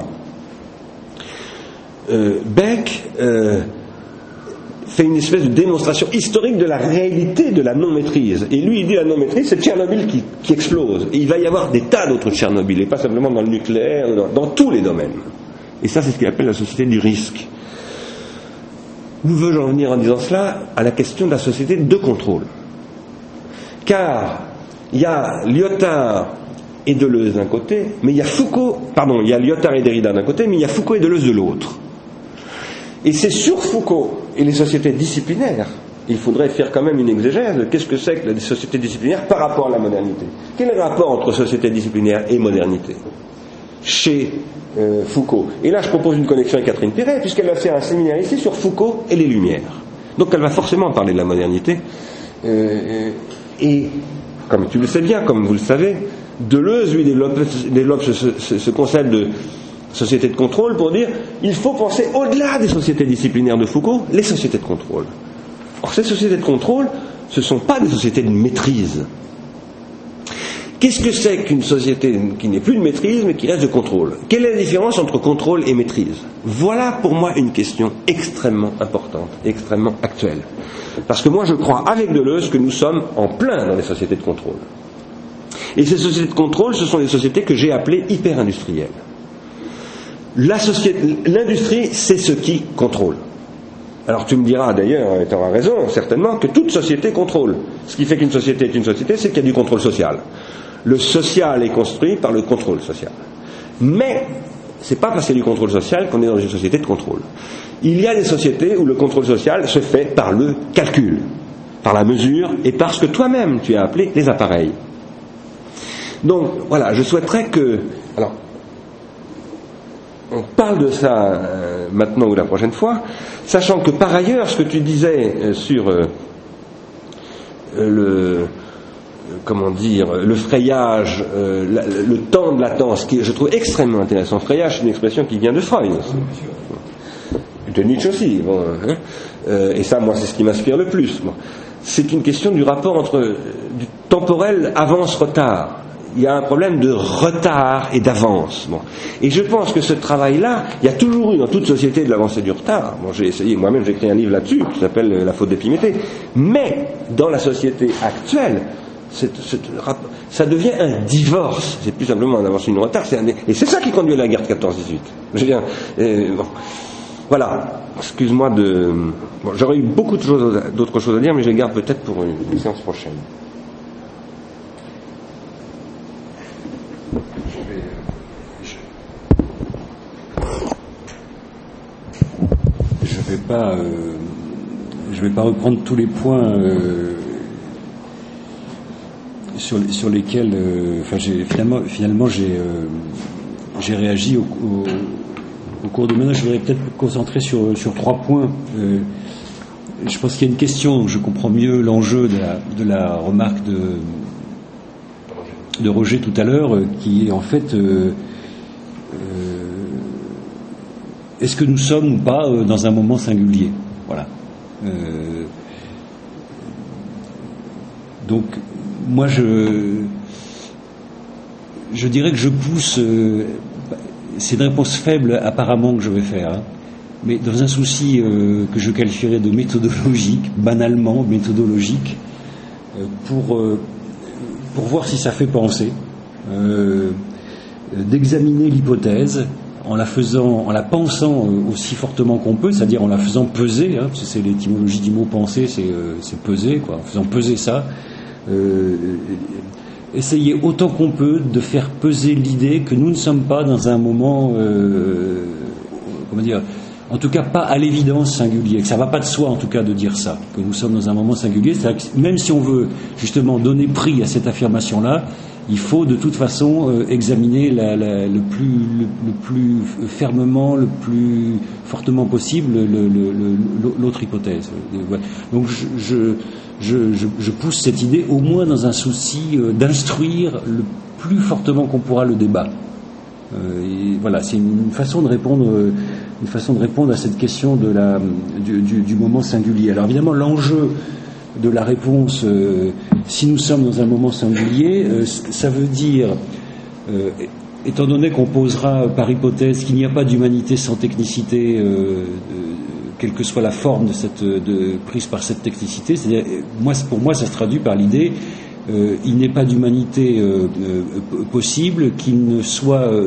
euh, Beck euh, fait une espèce de démonstration historique de la réalité de la non-maîtrise. Et lui, il dit la non-maîtrise, c'est Tchernobyl qui, qui explose. Et il va y avoir des tas d'autres Tchernobyl, et pas simplement dans le nucléaire, dans, dans tous les domaines. Et ça, c'est ce qu'il appelle la société du risque. Où veux-je en venir en disant cela? À la question de la société de contrôle. Car il y a Lyotard et Deleuze d'un côté, mais il y a Foucault, pardon, il y a Lyotard et Derrida d'un côté, mais il y a Foucault et Deleuze de l'autre. Et c'est sur Foucault et les sociétés disciplinaires, il faudrait faire quand même une exégèse de qu'est-ce que c'est que la société disciplinaire par rapport à la modernité. Quel est le rapport entre société disciplinaire et modernité chez euh, Foucault? Et là, je propose une connexion avec Catherine Perret, puisqu'elle va faire un séminaire ici sur Foucault et les Lumières. Donc elle va forcément parler de la modernité. Euh, et, comme tu le sais bien, comme vous le savez, Deleuze, lui, développe, développe ce, ce, ce concept de société de contrôle pour dire il faut penser au-delà des sociétés disciplinaires de Foucault, les sociétés de contrôle. Or, ces sociétés de contrôle, ce ne sont pas des sociétés de maîtrise. Qu'est-ce que c'est qu'une société qui n'est plus de maîtrise, mais qui reste de contrôle? Quelle est la différence entre contrôle et maîtrise? Voilà pour moi une question extrêmement importante, extrêmement actuelle. Parce que moi je crois avec Deleuze que nous sommes en plein dans les sociétés de contrôle. Et ces sociétés de contrôle, ce sont des sociétés que j'ai appelées hyper-industrielles. La société, l'industrie, c'est ce qui contrôle. Alors tu me diras d'ailleurs, et tu auras raison, certainement, que toute société contrôle. Ce qui fait qu'une société est une société, c'est qu'il y a du contrôle social. Le social est construit par le contrôle social. Mais c'est pas parce qu'il y a du contrôle social qu'on est dans une société de contrôle. Il y a des sociétés où le contrôle social se fait par le calcul, par la mesure et par ce que toi-même tu as appelé les appareils. Donc voilà, je souhaiterais que... Alors, on parle de ça euh, maintenant ou la prochaine fois, sachant que par ailleurs, ce que tu disais euh, sur euh, le... Euh, comment dire, le frayage, euh, la, le temps de latence, qui je trouve extrêmement intéressant. Frayage, c'est une expression qui vient de Freud. De Nietzsche aussi. Bon, hein, euh, et ça, moi, c'est ce qui m'inspire le plus. Bon. C'est une question du rapport entre euh, du temporel avance-retard. Il y a un problème de retard et d'avance. Bon. Et je pense que ce travail-là, il y a toujours eu dans toute société de l'avance et du retard. Bon, j'ai essayé, moi-même, j'ai écrit un livre là-dessus qui s'appelle La faute d'Épiméthée. Mais dans la société actuelle, c'est, c'est, ça devient un divorce. C'est plus simplement un avance et un retard. C'est un, et c'est ça qui conduit à la guerre de quatorze dix-huit. Je viens. Euh, bon. Voilà. Excuse-moi de. Bon, j'aurais eu beaucoup de choses, d'autres choses à dire, mais je les garde peut-être pour une, une séance prochaine. Je vais pas, euh, je vais pas reprendre tous les points euh, sur, sur lesquels, euh, enfin, j'ai, finalement, finalement, j'ai, euh, j'ai réagi au, au, au cours de maintenant. Je voudrais peut-être me concentrer sur, sur trois points. Euh, je pense qu'il y a une question, je comprends mieux l'enjeu de la, de la remarque de, de Roger tout à l'heure, qui est en fait. Euh, euh, Est-ce que nous sommes ou pas euh, dans un moment singulier? Voilà. Euh, donc, moi, je, je dirais que je pousse. Euh, c'est une réponse faible, apparemment, que je vais faire, hein, mais dans un souci euh, que je qualifierais de méthodologique, banalement méthodologique, euh, pour euh, pour voir si ça fait penser, euh, d'examiner l'hypothèse. En la faisant, en la pensant aussi fortement qu'on peut, c'est-à-dire en la faisant peser, hein, parce que c'est l'étymologie du mot penser, c'est, euh, c'est peser, quoi, en faisant peser ça, euh, essayer autant qu'on peut de faire peser l'idée que nous ne sommes pas dans un moment, euh, comment dire, en tout cas pas à l'évidence singulier, que ça ne va pas de soi en tout cas de dire ça, que nous sommes dans un moment singulier, c'est-à-dire que même si on veut justement donner prix à cette affirmation-là, il faut de toute façon euh, examiner la, la, le, plus, le, le plus fermement, le plus fortement possible le, le, le, l'autre hypothèse. Donc je, je, je, je pousse cette idée au moins dans un souci euh, d'instruire le plus fortement qu'on pourra le débat. Euh, et voilà, c'est une façon de répondre, une façon de répondre à cette question de la, du, du, du moment singulier. Alors évidemment, l'enjeu de la réponse, euh, si nous sommes dans un moment singulier, euh, ça veut dire, euh, étant donné qu'on posera par hypothèse qu'il n'y a pas d'humanité sans technicité, euh, de, quelle que soit la forme de cette, de, prise par cette technicité, c'est-à-dire, moi, pour moi, ça se traduit par l'idée, euh, il n'est pas d'humanité euh, euh, possible qui ne soit euh,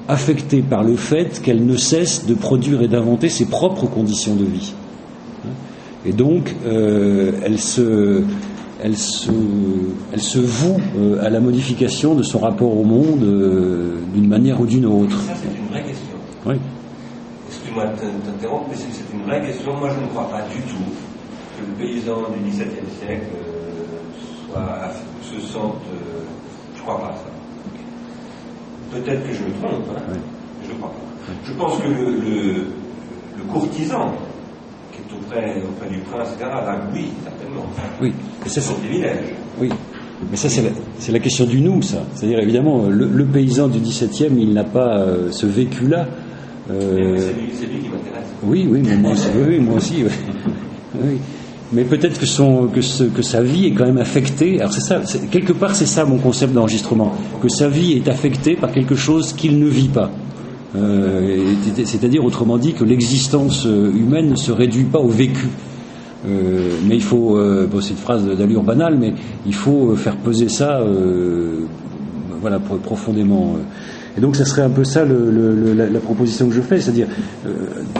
affectée par le fait qu'elle ne cesse de produire et d'inventer ses propres conditions de vie. Et donc, euh, elle se, elle se, elle se voue euh, à la modification de son rapport au monde euh, d'une manière ou d'une autre. Ça, c'est une vraie question. Oui. Excuse-moi de t'interrompre, mais c'est, c'est une vraie question. Moi, je ne crois pas du tout que le paysan du dix-septième siècle euh, soit, se sente... Euh, je ne crois pas à ça. Peut-être que je me trompe, hein, oui. Mais je ne crois pas. Je pense que le, le, le courtisan qui est auprès, auprès du prince, et cetera, là, oui, certainement. Oui. Mais ça, c'est son privilège. Oui. Mais ça, c'est la, c'est la question du nous, ça. C'est-à-dire, évidemment, le, le paysan du dix-septième, il n'a pas euh, ce vécu-là. Euh... C'est, lui, c'est lui qui m'intéresse. Oui, oui, moi aussi. Oui, moi aussi oui. Oui. Mais peut-être que, son, que, ce, que sa vie est quand même affectée. Alors, c'est ça, c'est, quelque part, c'est ça mon concept d'enregistrement. Que sa vie est affectée par quelque chose qu'il ne vit pas. Euh, c'est-à-dire, autrement dit, que l'existence humaine ne se réduit pas au vécu. Euh, mais il faut, euh, bon, c'est une phrase d'allure banale, mais il faut faire peser ça, euh, voilà, profondément. Et donc, ça serait un peu ça le, le, la, la proposition que je fais, c'est-à-dire, euh,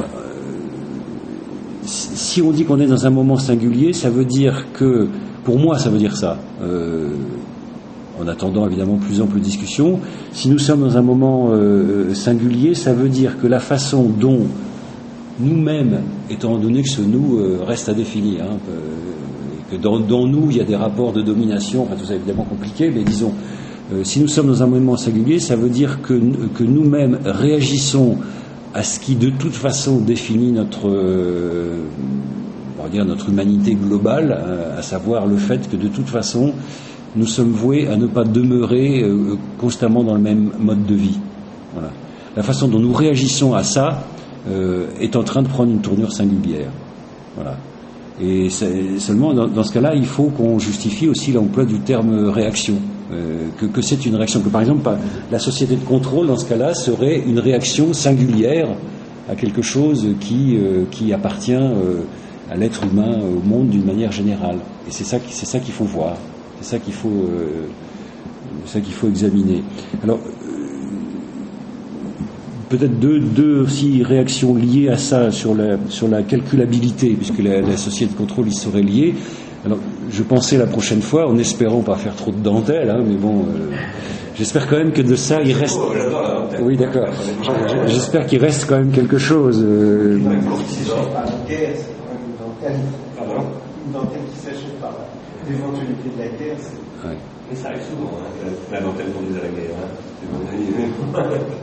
si on dit qu'on est dans un moment singulier, ça veut dire que, pour moi, ça veut dire ça. Euh, en attendant évidemment plus ample discussion, si nous sommes dans un moment euh, singulier, ça veut dire que la façon dont nous-mêmes, étant donné que ce nous euh, reste à définir, hein, euh, que dans, dans nous il y a des rapports de domination, enfin tout ça est évidemment compliqué, mais disons, euh, si nous sommes dans un moment singulier, ça veut dire que, que nous-mêmes réagissons à ce qui de toute façon définit notre, euh, on va dire notre humanité globale, à, à savoir le fait que de toute façon nous sommes voués à ne pas demeurer euh, constamment dans le même mode de vie. Voilà. La façon dont nous réagissons à ça euh, est en train de prendre une tournure singulière. Voilà. Et c'est, seulement dans, dans ce cas-là, il faut qu'on justifie aussi l'emploi du terme réaction. Euh, que, que c'est une réaction. Que par exemple, la société de contrôle, dans ce cas-là, serait une réaction singulière à quelque chose qui, euh, qui appartient euh, à l'être humain, au monde d'une manière générale. Et c'est ça, c'est ça qu'il faut voir. C'est ça qu'il faut, euh, c'est ça qu'il faut examiner. Alors, euh, peut-être deux, deux aussi réactions liées à ça sur la, sur la calculabilité, puisque la, la société de contrôle y serait liée. Alors, je pensais la prochaine fois, en espérant pas faire trop de dentelle, hein, mais bon, euh, j'espère quand même que de ça il reste. Oui, d'accord. J'espère qu'il reste quand même quelque chose. Euh... Une guerre, c'est quand même une dentelle. Pardon ? Une dentelle qui s'achète par l'éventualité de la guerre. C'est... Ouais. Mais ça arrive souvent, hein, la dentelle pour les araignées. Hein.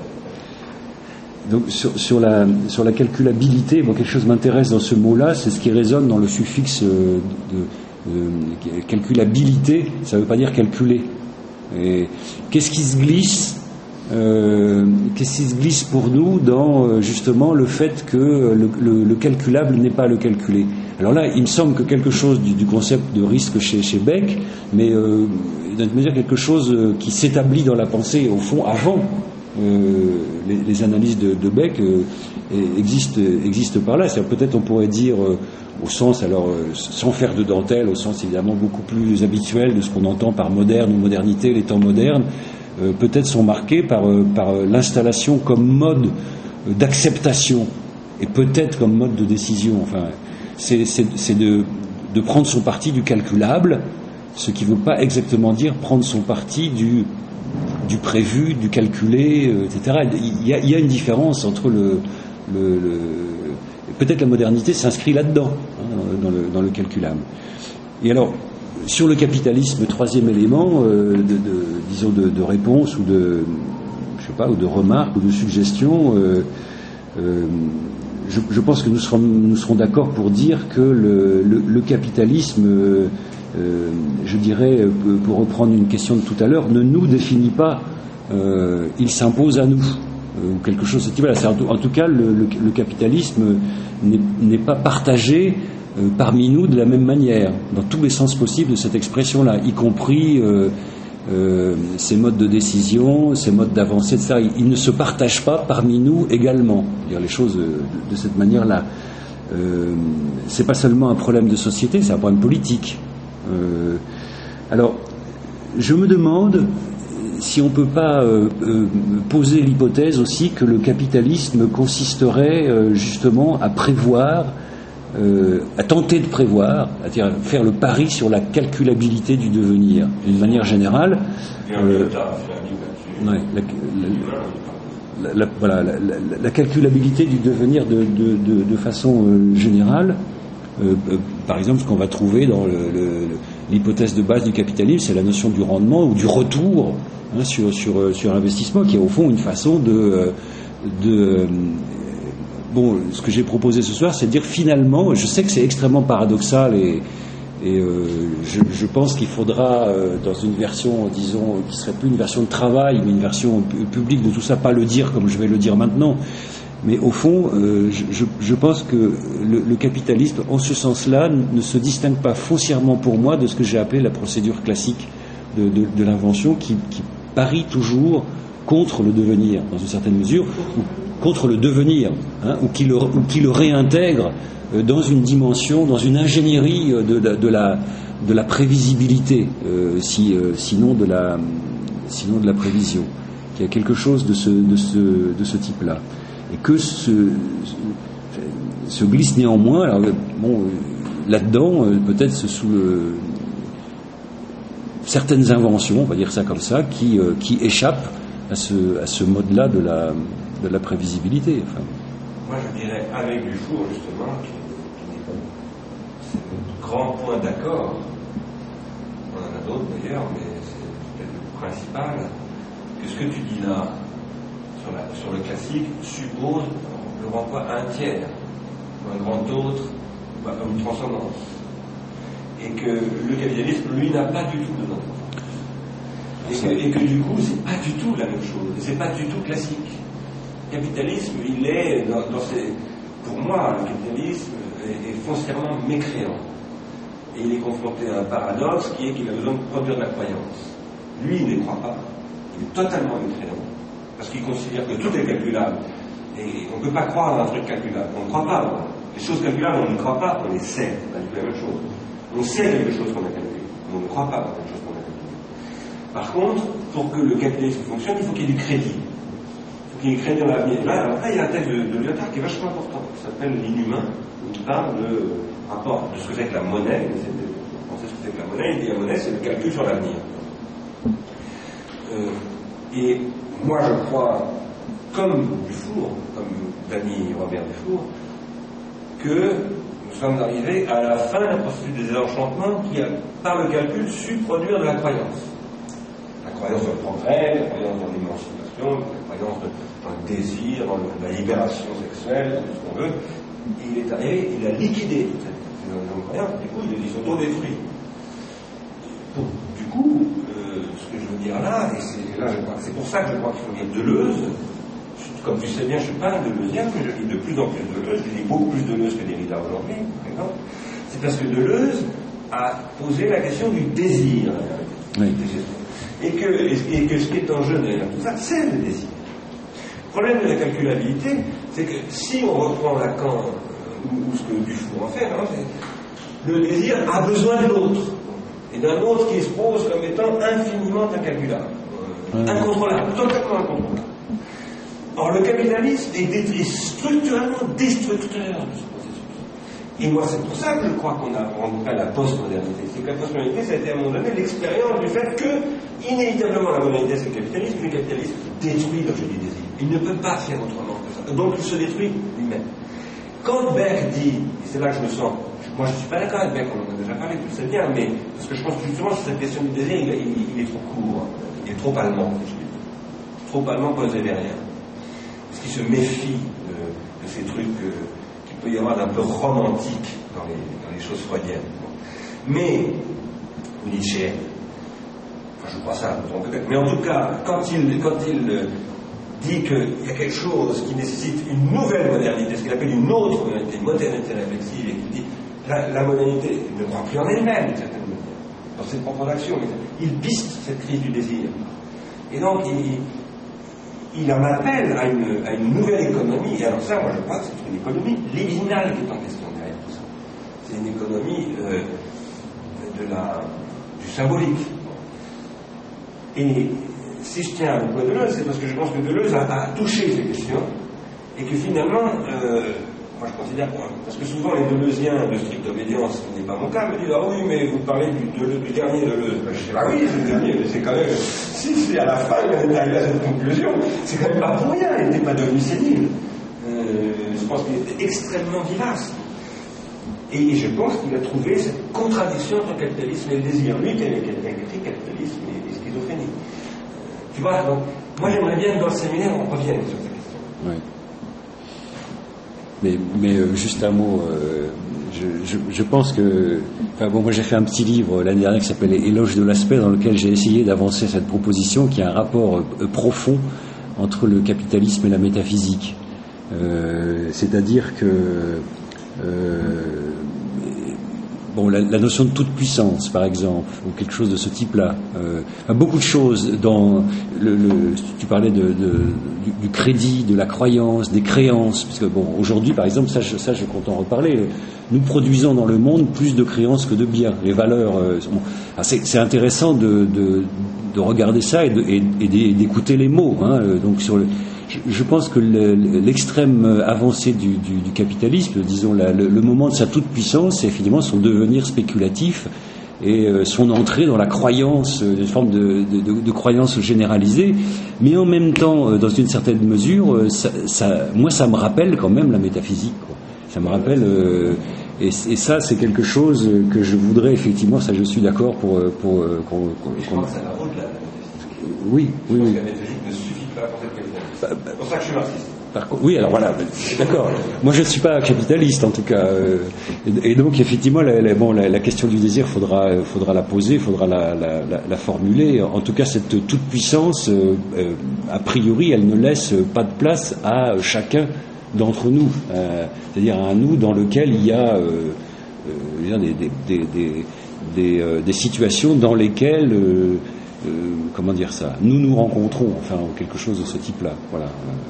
Donc sur, sur, la, sur la calculabilité, bon, quelque chose m'intéresse dans ce mot-là, c'est ce qui résonne dans le suffixe de, de, de calculabilité, ça ne veut pas dire calculer. Et qu'est-ce qui se glisse euh, qu'est-ce qui se glisse pour nous dans justement le fait que le, le, le calculable n'est pas le calculé. Alors là, il me semble que quelque chose du, du concept de risque chez, chez Beck, mais euh, d'une mesure quelque chose qui s'établit dans la pensée au fond avant euh, les, les analyses de, de Beck euh, existent, existent par là. C'est-à-dire, peut-être on pourrait dire euh, au sens, alors euh, sans faire de dentelle, au sens évidemment beaucoup plus habituel de ce qu'on entend par moderne ou modernité, les temps modernes, euh, peut-être sont marqués par, euh, par l'installation comme mode d'acceptation et peut-être comme mode de décision. Enfin, c'est, c'est, c'est de, de prendre son parti du calculable, ce qui ne veut pas exactement dire prendre son parti du, du prévu, du calculé, euh, et cetera. Il y, a, il y a une différence entre le, le, le peut-être la modernité s'inscrit là-dedans, hein, dans, le, dans le calculable. Et alors, sur le capitalisme, troisième élément, euh, de, de, disons de, de réponse ou de, je sais pas, ou de remarque ou de suggestion. Euh, euh, je, je pense que nous serons, nous serons d'accord pour dire que le, le, le capitalisme, euh, euh, je dirais, pour reprendre une question de tout à l'heure, ne nous définit pas. Euh, il s'impose à nous. Ou quelque chose de ce type-là. En tout cas, le, le, le capitalisme n'est, n'est pas partagé euh, parmi nous de la même manière, dans tous les sens possibles de cette expression-là, y compris euh, euh, ces modes de décision, ces modes d'avancée, et cetera. Il, il ne se partage pas parmi nous également. Dire les choses de, de cette manière-là. Euh, c'est pas seulement un problème de société, c'est un problème politique. Euh, alors, je me demande si on ne peut pas euh, euh, poser l'hypothèse aussi que le capitalisme consisterait euh, justement à prévoir, euh, à tenter de prévoir, c'est-à-dire faire le pari sur la calculabilité du devenir. D'une manière générale, euh, ouais, la, la, la, voilà, la, la, la calculabilité du devenir de, de, de, de façon euh, générale, euh, euh, par exemple, ce qu'on va trouver dans le, le, l'hypothèse de base du capitalisme, c'est la notion du rendement ou du retour hein, sur, sur, sur l'investissement, qui est au fond une façon de, de bon, ce que j'ai proposé ce soir, c'est de dire finalement, je sais que c'est extrêmement paradoxal et, et euh, je, je pense qu'il faudra, euh, dans une version, disons, qui serait plus une version de travail, mais une version publique de tout ça, pas le dire comme je vais le dire maintenant, mais au fond, euh, je, je pense que le, le capitalisme, en ce sens-là, ne se distingue pas foncièrement pour moi de ce que j'ai appelé la procédure classique de, de, de l'invention, qui, qui parie toujours contre le devenir, dans une certaine mesure, ou contre le devenir, hein, ou, qui le, ou qui le réintègre euh, dans une dimension, dans une ingénierie de, de, de, la, de la prévisibilité, euh, si, euh, sinon, de la, sinon de la prévision, qui a quelque chose de ce, de ce, de ce type-là. Et que se, se glisse néanmoins, alors bon, là-dedans, peut-être sous le, certaines inventions, on va dire ça comme ça, qui, qui échappent à ce, à ce mode-là de la, de la prévisibilité. Enfin. Moi, je dirais avec Dufour, justement, qui, qui n'est pas. C'est notre grand point d'accord. On en a d'autres d'ailleurs, mais c'est peut-être le principal. Que ce que tu dis là, Sur, la, sur le classique, suppose le renvoi à un tiers, ou un grand autre, ou à une transcendance. Et que le capitalisme, lui, n'a pas du tout de notre et que, et que du coup, c'est pas du tout la même chose, c'est pas du tout classique. Le capitalisme, il est, dans, dans ses, pour moi, le capitalisme est, est foncièrement mécréant. Et il est confronté à un paradoxe qui est qu'il a besoin de produire de la croyance. Lui, il ne croit pas. Il est totalement mécréant. Parce qu'il considère que tout est calculable. Et on ne peut pas croire à un truc calculable. On ne croit pas. Les choses calculables, on ne croit pas, on les sait. C'est pas du tout la même chose. On sait quelque chose qu'on a calculé. On ne croit pas à quelque chose qu'on a calculé. Par contre, pour que le capitalisme fonctionne, il faut qu'il y ait du crédit. Il faut qu'il y ait du crédit dans l'avenir. Là, après, il y a un texte de, de Lyotard qui est vachement important, qui s'appelle L'inhumain, où il parle de rapport de ce que c'est que la monnaie. On sait ce que c'est que la monnaie. Il dit la monnaie, c'est le calcul sur l'avenir. Euh, et moi, je crois, comme Dufour, comme Dany Robert Dufour, que nous sommes arrivés à la fin de la procédure des désenchantements qui a, par le calcul, su produire de la croyance. La croyance dans le progrès, la croyance dans l'émancipation, la croyance dans le désir, dans la libération sexuelle, tout ce qu'on veut. Et il est arrivé, il a liquidé toute cette croyance, du coup, il s'auto-détruit. Du coup, euh, ce que je veux dire là, et c'est, là je crois, c'est pour ça que je crois qu'il faut lire Deleuze. Comme tu sais bien, je ne suis pas un Deleuzien, mais je lis de plus en plus Deleuze. Je lis beaucoup plus Deleuze que Derrida aujourd'hui, par exemple. C'est parce que Deleuze a posé la question du désir. Oui. Et que, et, et que ce qui est en jeu derrière tout ça, c'est le désir. Le problème de la calculabilité, c'est que si on reprend Lacan, euh, ou, ou ce que Dufour en fait, hein, c'est, le désir a besoin de l'autre. Et d'un autre qui se pose comme étant infiniment incalculable, euh, incontrôlable, totalement incontrôlable. Or, le capitalisme est, dé- est structurellement destructeur de ce processus. Et moi, c'est pour ça que je crois qu'on a rencontré la postmodernité. C'est que la postmodernité, ça a été à un moment donné l'expérience du fait que, inévitablement, la modernité, c'est le capitalisme, mais le capitalisme détruit l'objet du désir. Il ne peut pas faire autrement que ça. Donc, il se détruit lui-même. Quand Beck dit, et c'est là que je me sens, moi je ne suis pas d'accord avec Beck, on en a déjà parlé, tu le sais bien, mais parce que je pense que justement sur cette question du désir, il, il, il est trop court, il est trop allemand, je dis. Trop allemand pour les Hébériens. Parce qu'il se méfie de, de ces trucs euh, qu'il peut y avoir d'un peu romantique dans les, dans les choses freudiennes. Mais, ou Nietzsche, enfin je crois ça, peut-être, mais en tout cas, quand il, quand il euh, dit qu'il y a quelque chose qui nécessite une nouvelle modernité, ce qu'il appelle une autre modernité, une modernité réflexive, et qu'il dit la, la modernité ne croit plus en elle-même, d'une certaine manière, dans ses propres actions. Il piste cette crise du désir. Et donc, il, il en appelle à une, à une nouvelle économie. Et alors ça, moi je crois que c'est une économie libidinale qui est en question derrière tout ça. C'est une économie euh, de la, du symbolique. Et si je tiens à beaucoup à Deleuze, c'est parce que je pense que Deleuze a, a touché ces questions, et que finalement, euh, moi je considère, parce que souvent les Deleuziens de stricte obédience, ce n'est pas mon cas, me disent, ah oui, mais vous parlez du, Deleuze, du dernier Deleuze. Ben, je dis, ah oui, c'est le dernier, mais c'est quand même, si c'est à la fin, il est arrivé à cette conclusion, c'est quand même pas pour rien, il n'était pas devenu sénile. Euh, je pense qu'il était extrêmement vivace. Et je pense qu'il a trouvé cette contradiction entre le capitalisme et le désir. Lui qui a écrit capitalisme et, et schizophrénie. Tu vois, donc, moi j'aimerais bien que dans le séminaire on revienne sur cette question. Oui. Mais, mais euh, juste un mot, euh, je, je, je pense que... Enfin bon, moi j'ai fait un petit livre l'année dernière qui s'appelle Éloge de l'aspect, dans lequel j'ai essayé d'avancer cette proposition qui a un rapport euh, profond entre le capitalisme et la métaphysique. Euh, c'est-à-dire que... Euh, Bon, la, la notion de toute puissance, par exemple, ou quelque chose de ce type-là. Euh, beaucoup de choses dans le, le tu parlais de, de, du, du crédit, de la croyance, des créances, parce que bon, aujourd'hui, par exemple, ça, je, ça, je compte en reparler. Nous produisons dans le monde plus de créances que de biens. Les valeurs, euh, bon, c'est, c'est intéressant de, de, de regarder ça et, de, et, et d'écouter les mots. Hein, donc sur le Je pense que le, l'extrême avancée du, du, du capitalisme, disons la, le, le moment de sa toute puissance, c'est finalement son devenir spéculatif et euh, son entrée dans la croyance, euh, une forme de, de, de, de croyance généralisée. Mais en même temps, euh, dans une certaine mesure, euh, ça, ça, moi, ça me rappelle quand même la métaphysique, quoi. Ça me rappelle, euh, et, et ça, c'est quelque chose que je voudrais effectivement. Ça, je suis d'accord pour pour, pour qu'on. Je qu'on... pense que ça va au-delà de la métaphysique. Oui, oui, oui. La métaphysique ne suffit pas pour cette question. C'est pour ça que je suis marxiste. Par contre, oui, alors voilà, d'accord. Moi, je ne suis pas capitaliste, en tout cas. Euh, et, et donc, effectivement, la, la, bon, la, la question du désir, faudra, faudra la poser, faudra la, la, la, la formuler. En tout cas, cette toute-puissance, euh, euh, a priori, elle ne laisse pas de place à chacun d'entre nous. Euh, c'est-à-dire à un nous dans lequel il y a euh, euh, des, des, des, des, des, euh, des situations dans lesquelles... Euh, Euh, comment dire ça, nous nous rencontrons, enfin, quelque chose de ce type-là. Voilà.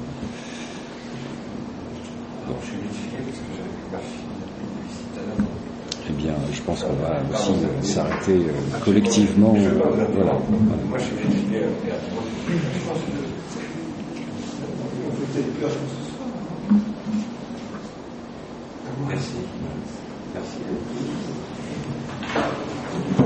Alors, je suis vérifié parce que j'avais plus ma fille tout à l'heure. Eh bien, je pense qu'on va aussi euh, s'arrêter euh, collectivement. Je veux pas vous euh, voilà. voilà. Moi, je suis vérifié. Je pense que On peut peut-être plus à ce soir. merci. Merci.